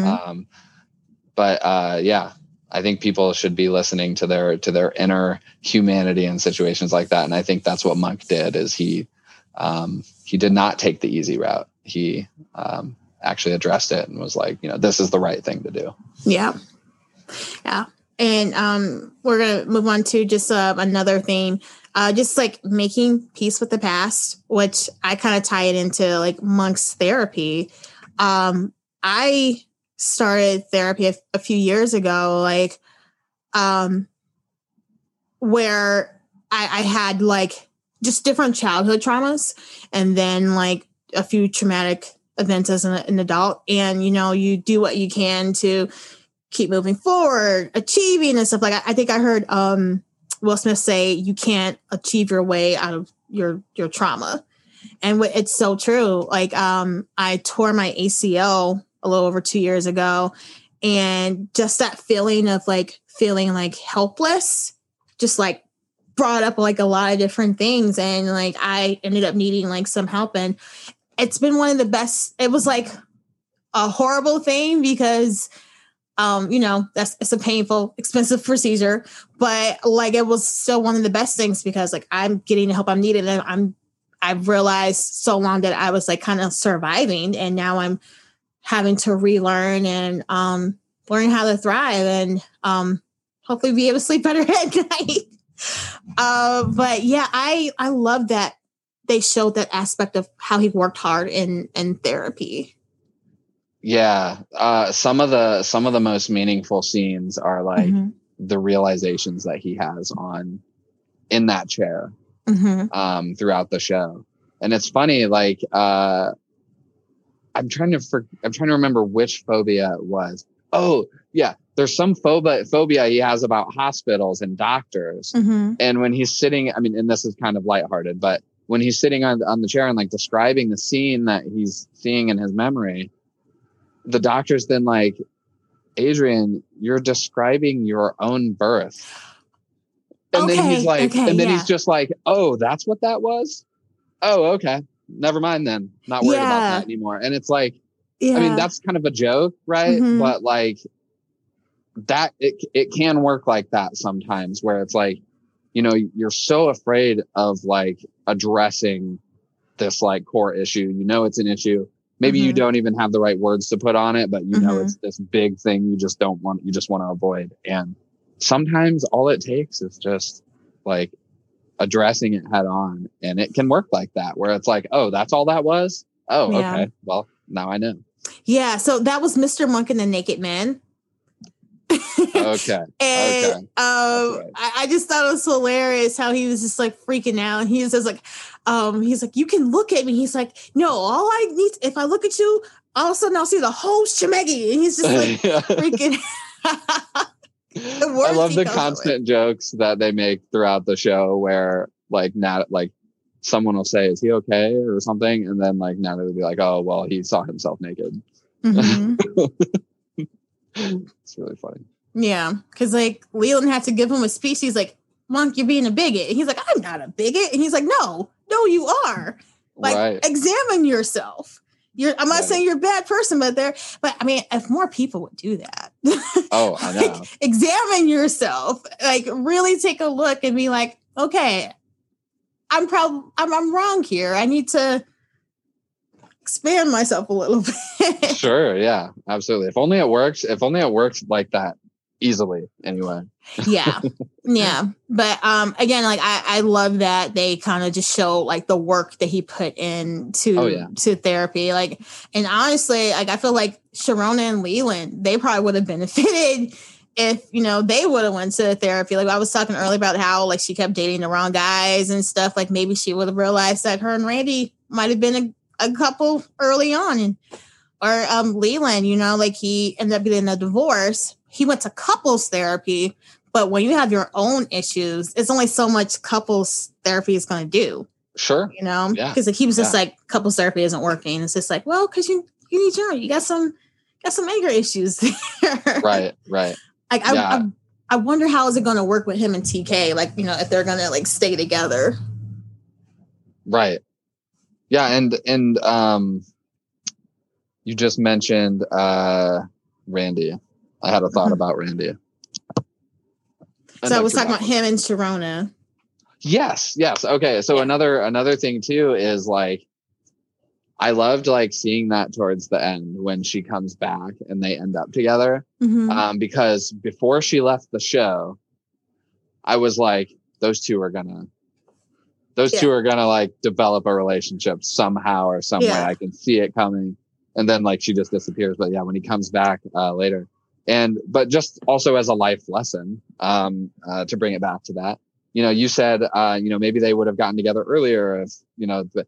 I think people should be listening to their inner humanity in situations like that. And I think that's what Monk did, is he did not take the easy route. He actually addressed it and was this is the right thing to do. Yeah. Yeah. And we're going to move on to just another theme, just making peace with the past, which I kind of tie it into Monk's therapy. I started therapy a few years ago, where I had just different childhood traumas, and then a few traumatic events as an adult. And, you do what you can to keep moving forward, achieving and stuff. Like I think I heard Will Smith say you can't achieve your way out of your trauma. And it's so true. Like I tore my ACL a little over 2 years ago, and just that feeling of like feeling like helpless just like brought up like a lot of different things, and like I ended up needing like some help, and it's been one of the best. It was like a horrible thing because it's a painful, expensive procedure, but like it was still one of the best things because like I'm getting the help I'm needed, and I've realized so long that I was like kind of surviving, and now I'm having to relearn and learn how to thrive, and hopefully be able to sleep better at night. But yeah, I love that they showed that aspect of how he worked hard in therapy. Yeah. Some of the most meaningful scenes are like the realizations that he has in that chair throughout the show. And it's funny, like, I'm trying to remember which phobia it was. Oh yeah. There's some phobia he has about hospitals and doctors. And when he's sitting, I mean, and this is kind of lighthearted, but when he's sitting on the chair and like describing the scene that he's seeing in his memory, the doctor's then like, Adrian, you're describing your own birth. And then he's like, he's just like, oh, that's what that was? Oh, okay. Never mind then. Not worried about that anymore. And it's like, I mean, that's kind of a joke, right? But like that, it can work like that sometimes where it's like, you know, you're so afraid of like addressing this like core issue. You know, it's an issue. Maybe you don't even have the right words to put on it, but you know, it's this big thing you just want to avoid. And sometimes all it takes is just like addressing it head on. And it can work like that, where it's like, oh, that's all that was? Oh, okay. Well, now I know. Yeah. So that was Mr. Monk and the Naked Man. Okay. And right. I just thought it was hilarious how he was just like freaking out. And he was just like, he's like, you can look at me. He's like, no, all I need, if I look at you, all of a sudden I'll see the whole shemaggy. And he's just like freaking. I love the constant jokes that they make throughout the show where like someone will say, is he okay? Or something. And then like Natalie will be like, oh, well, he saw himself naked. It's really funny. Yeah. Cause like Leland had to give him a speech. He's like, Monk, you're being a bigot. And he's like, I'm not a bigot. And he's like, no, you are. Like, examine yourself. I'm not saying you're a bad person, but I mean, if more people would do that. Oh, I know. Like, examine yourself. Like really take a look and be like, okay, I'm wrong here. I need to expand myself a little bit. Sure. Yeah, absolutely. If only it works like that easily anyway. Yeah. But again, like I love that they kind of just show like the work that he put into to therapy. Like, and honestly, like I feel like Sharona and Leland, they probably would have benefited if, you know, they would have went to therapy. Like I was talking earlier about how like she kept dating the wrong guys and stuff. Like maybe she would have realized that her and Randy might have been a couple early on. Or Leland, you know, like he ended up getting a divorce. He went to couples therapy, but when you have your own issues, it's only so much couples therapy is going to do. Sure. You know, because like, he was just like, couples therapy isn't working. It's just like, well, because you need you got some anger issues there. Right. Like I wonder how is it going to work with him and TK? Like, you know, if they're going to like stay together. Right. Yeah, and you just mentioned Randy. I had a thought about Randy. So I was talking about him and Sharona. Yes. Okay. So another thing too is like I loved like seeing that towards the end when she comes back and they end up together. Because before she left the show, I was like, those two are gonna like develop a relationship somehow or some way. I can see it coming. And then like she just disappears. But yeah, when he comes back later. But just also as a life lesson, to bring it back to that, you know, you said, you know, maybe they would have gotten together earlier if, you know, but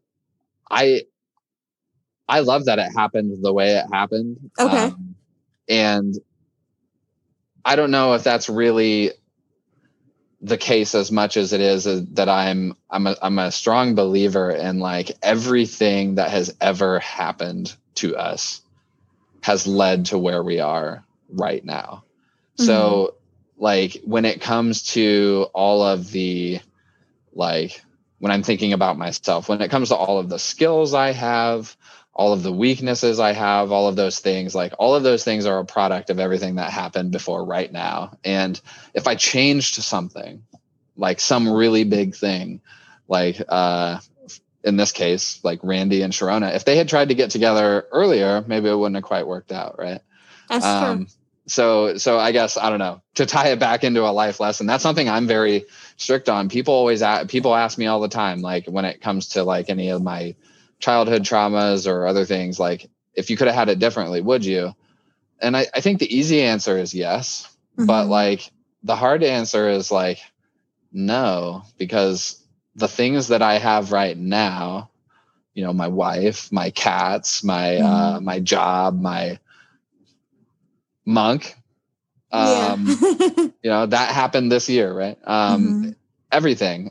I love that it happened the way it happened. Okay. And I don't know if that's really the case as much as it is that I'm a strong believer in like everything that has ever happened to us has led to where we are right now. Mm-hmm. So like when it comes to all of the, like when I'm thinking about myself, when it comes to all of the skills I have, all of the weaknesses I have, all of those things, like all of those things are a product of everything that happened before right now. And if I changed something, like some really big thing, like in this case, like Randy and Sharona, if they had tried to get together earlier, maybe it wouldn't have quite worked out, right? That's true. So I guess, I don't know, to tie it back into a life lesson, that's something I'm very strict on. People ask me all the time, like when it comes to like any of my childhood traumas or other things, like if you could have had it differently, would you? And I think the easy answer is yes. Mm-hmm. But like the hard answer is like, no, because the things that I have right now, you know, my wife, my cats, my, my job, my monk, you know, that happened this year, right? Everything,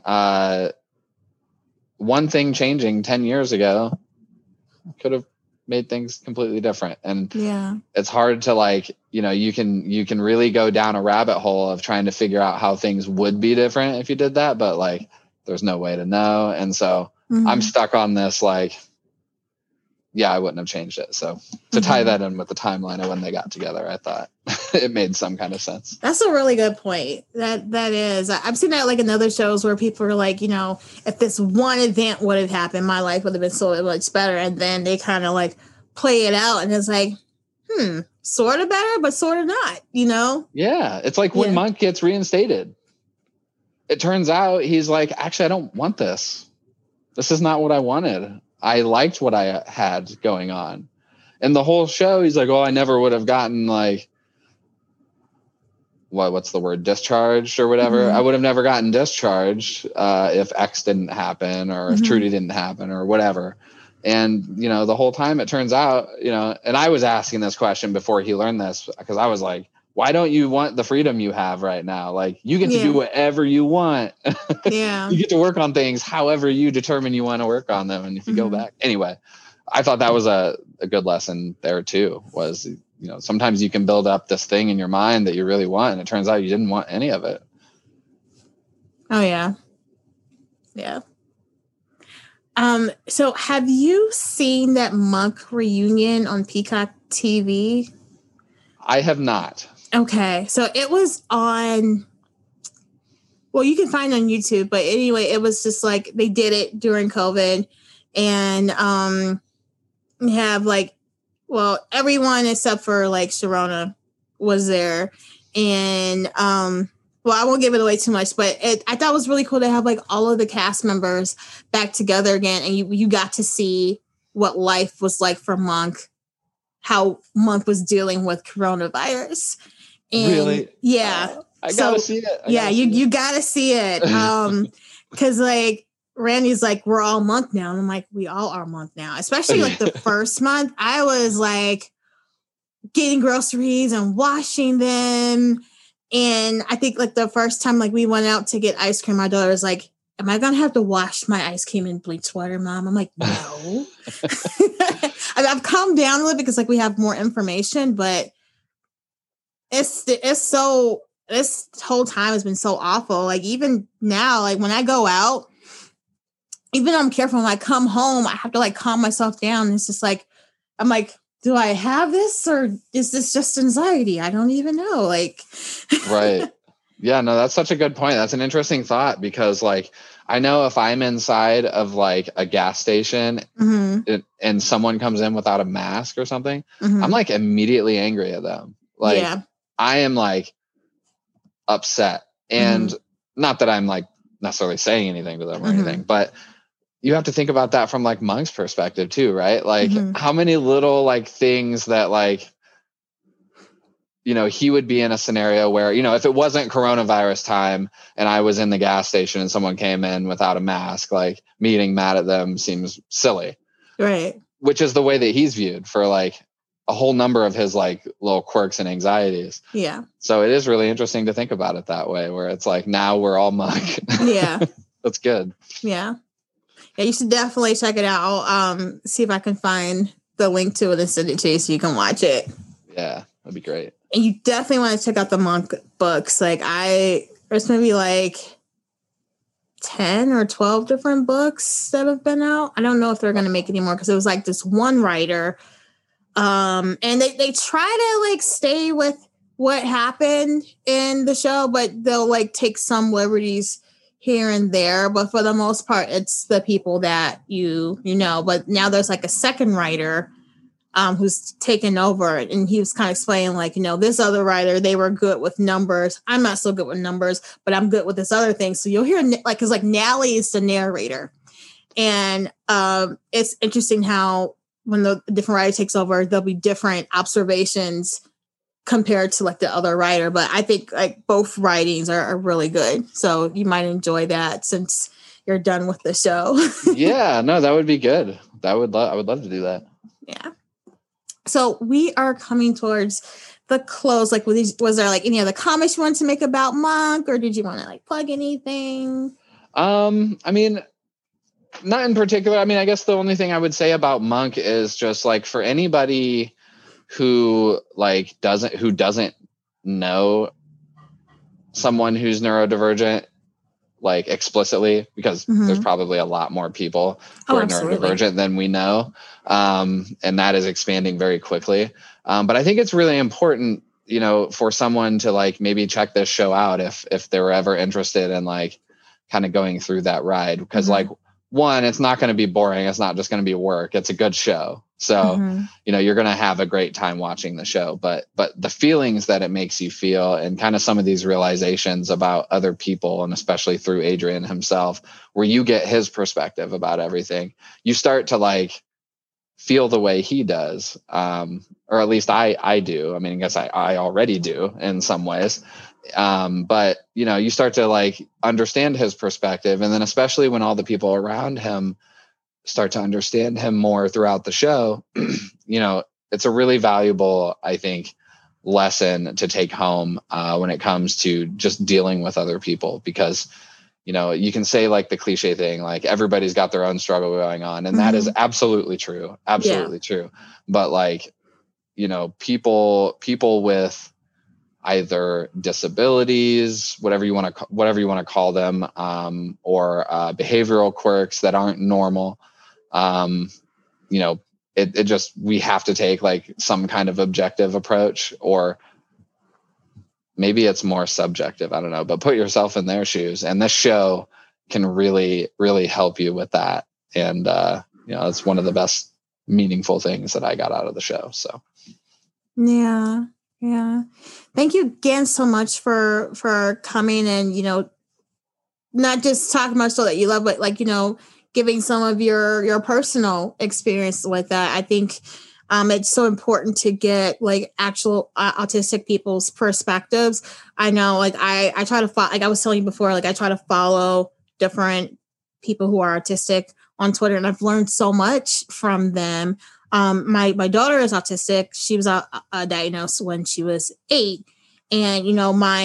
one thing changing 10 years ago could have made things completely different. And it's hard to like, you know, you can really go down a rabbit hole of trying to figure out how things would be different if you did that, but like there's no way to know. And so I'm stuck on this, like, yeah, I wouldn't have changed it. So to tie that in with the timeline of when they got together, I thought it made some kind of sense. That's a really good point. That is. I've seen that like in other shows where people are like, you know, if this one event would have happened, my life would have been so much better. And then they kind of like play it out and it's like, sort of better, but sort of not, you know? Yeah. It's like when Monk gets reinstated. It turns out he's like, actually, I don't want this. This is not what I wanted. I liked what I had going on. And the whole show, he's like, oh, I never would have gotten like, what's the word? Discharged or whatever. I would have never gotten discharged if X didn't happen or if Trudy didn't happen or whatever. And, you know, the whole time it turns out, you know, and I was asking this question before he learned this because I was like, why don't you want the freedom you have right now? Like you get to do whatever you want. You get to work on things however you determine you want to work on them. And if you go back anyway, I thought that was a good lesson there too, was, you know, sometimes you can build up this thing in your mind that you really want. And it turns out you didn't want any of it. Oh yeah. Yeah. So have you seen that Monk reunion on Peacock TV? I have not. Okay. So it was on, well, you can find it on YouTube, but anyway, it was just like, they did it during COVID and, we have like, well, everyone except for like Sharona was there and, well, I won't give it away too much, but I thought it was really cool to have like all of the cast members back together again. And you got to see what life was like for Monk, how Monk was dealing with coronavirus. And really? Yeah. I gotta see it. You gotta see it. Cause like Randy's like, we're all Monk now. And I'm like, we all are Monk now. Especially like the first month, I was like getting groceries and washing them. And I think like the first time like we went out to get ice cream, my daughter was like, am I gonna have to wash my ice cream in bleach water, Mom? I'm like, no. I've calmed down a little because like we have more information, but it's so, this whole time has been so awful. Like even now, like when I go out, even though I'm careful, when I come home, I have to like calm myself down. It's just like, I'm like, do I have this or is this just anxiety? I don't even know. Like, right. Yeah, no, that's such a good point. That's an interesting thought because like, I know if I'm inside of like a gas station and someone comes in without a mask or something, I'm like immediately angry at them. Like I am like upset and not that I'm like necessarily saying anything to them or anything, but you have to think about that from like Monk's perspective too, right? Like how many little like things that like, you know, he would be in a scenario where, you know, if it wasn't coronavirus time and I was in the gas station and someone came in without a mask, like me getting mad at them seems silly. Right. Which is the way that he's viewed for like a whole number of his like little quirks and anxieties. Yeah. So it is really interesting to think about it that way, where it's like, now we're all Monk. Yeah. That's good. Yeah. Yeah. You should definitely check it out. I'll see if I can find the link to it and send it to you so you can watch it. Yeah, that'd be great. And you definitely want to check out the Monk books. Like there's maybe like 10 or 12 different books that have been out. I don't know if they're going to make any more because it was like this one writer. And they try to like stay with what happened in the show, but they'll like take some liberties here and there. But for the most part, it's the people that you know. But now there's like a second writer who's taken over, and he was kind of explaining like, this other writer, they were good with numbers. I'm not so good with numbers, but I'm good with this other thing. So you'll hear like, because like Nally is the narrator, and it's interesting how when the different writer takes over, there'll be different observations compared to like the other writer. But I think like both writings are really good. So you might enjoy that since you're done with the show. Yeah, no, that would be good. I would love to do that. Yeah. So we are coming towards the close. Like, was there like any other comments you wanted to make about Monk, or did you want to like plug anything? I mean, not in particular. I mean, I guess the only thing I would say about Monk is just like, for anybody who like doesn't know someone who's neurodivergent, like explicitly, because there's probably a lot more people who are neurodivergent than we know. And that is expanding very quickly. But I think it's really important, for someone to like maybe check this show out if they were ever interested in like kind of going through that ride, because like, one, it's not going to be boring. It's not just going to be work. It's a good show. So, you're going to have a great time watching the show, but the feelings that it makes you feel, and kind of some of these realizations about other people, and especially through Adrian himself, where you get his perspective about everything, you start to like feel the way he does. Or at least I do. I mean, I guess I already do in some ways. But you start to like understand his perspective. And then especially when all the people around him start to understand him more throughout the show, it's a really valuable, I think, lesson to take home when it comes to just dealing with other people, because you can say like the cliche thing, like everybody's got their own struggle going on. And that is absolutely true. Absolutely true. But like, people with either disabilities, whatever you want to call them, or behavioral quirks that aren't normal, it just, we have to take like some kind of objective approach, or maybe it's more subjective. I don't know, but put yourself in their shoes, and this show can really, really help you with that. And, it's one of the best meaningful things that I got out of the show. So. Yeah. Yeah. Thank you again so much for coming and, not just talking about show that you love, but like, giving some of your personal experience with that. I think it's so important to get like actual autistic people's perspectives. I know, like I try to follow, like I was telling you before, like I try to follow different people who are autistic on Twitter, and I've learned so much from them. My daughter is autistic. She was diagnosed when she was 8, and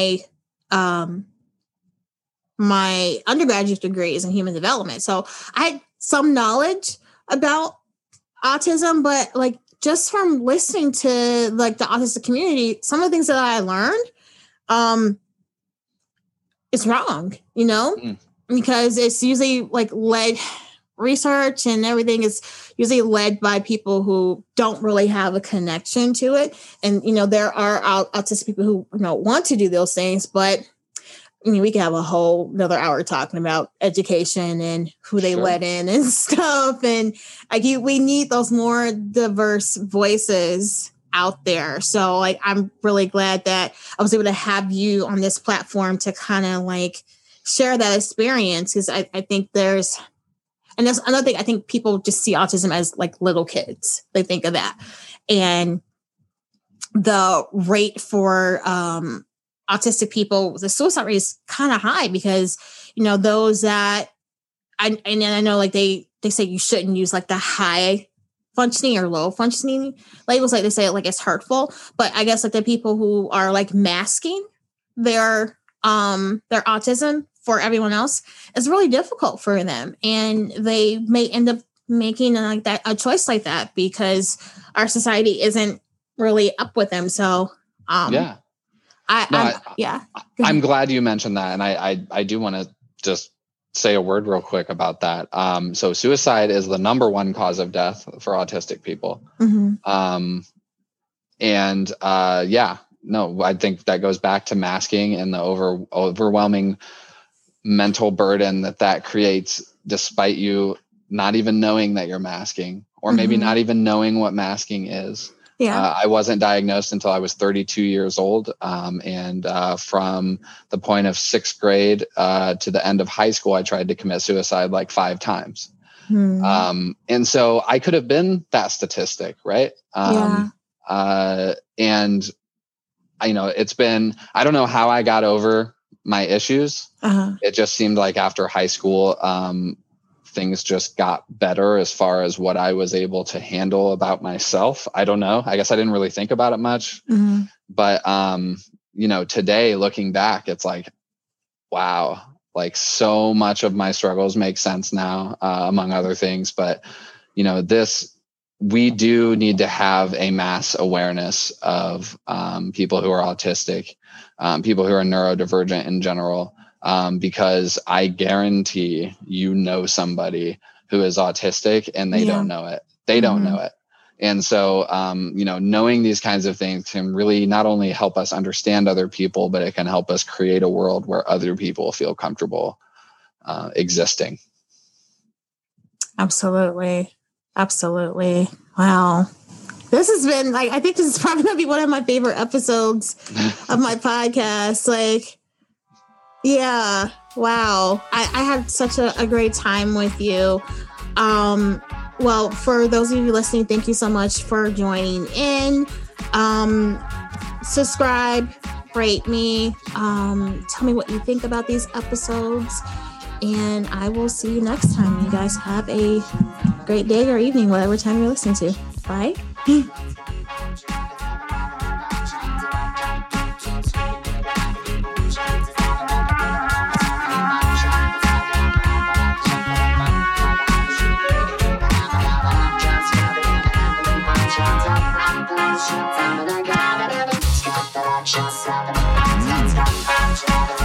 my undergraduate degree is in human development, so I had some knowledge about autism, but like just from listening to like the autistic community, some of the things that I learned, it's wrong, because it's usually like research and everything is usually led by people who don't really have a connection to it. And, there are autistic people who, want to do those things, but we can have a whole another hour talking about education and who they let in and stuff. And like we need those more diverse voices out there. So like, I'm really glad that I was able to have you on this platform to kind of like share that experience. Cause I think and that's another thing. I think people just see autism as like little kids. They think of that. And the rate for autistic people, the suicide rate is kind of high because, those that, I know like they say you shouldn't use like the high functioning or low functioning labels, like they say, like it's hurtful. But I guess like the people who are like masking their autism for everyone else is really difficult for them, and they may end up making a choice like that because our society isn't really up with them. So I'm glad you mentioned that, and I do want to just say a word real quick about that. So suicide is the number one cause of death for autistic people. Mm-hmm. I think that goes back to masking and the overwhelming mental burden that creates, despite you not even knowing that you're masking, or maybe not even knowing what masking is. Yeah. I wasn't diagnosed until I was 32 years old. And from the point of 6th grade to the end of high school, I tried to commit suicide like 5 times. And so I could have been that statistic, right? And it's been, I don't know how I got over my issues. It just seemed like after high school, things just got better as far as what I was able to handle about myself. I don't know. I guess I didn't really think about it much. But, today looking back, it's like, wow, like so much of my struggles make sense now, among other things. But, we do need to have a mass awareness of people who are autistic, people who are neurodivergent in general. Because I guarantee somebody who is autistic and they don't know it. They don't know it. And so, knowing these kinds of things can really not only help us understand other people, but it can help us create a world where other people feel comfortable existing. Absolutely. Absolutely. Wow. This has been I think this is probably going to be one of my favorite episodes of my podcast. Yeah. Wow. I had such a great time with you. Well, for those of you listening, thank you so much for joining in. Subscribe, rate me, tell me what you think about these episodes, and I will see you next time. You guys have a great day or evening, whatever time you're listening to. Bye. Just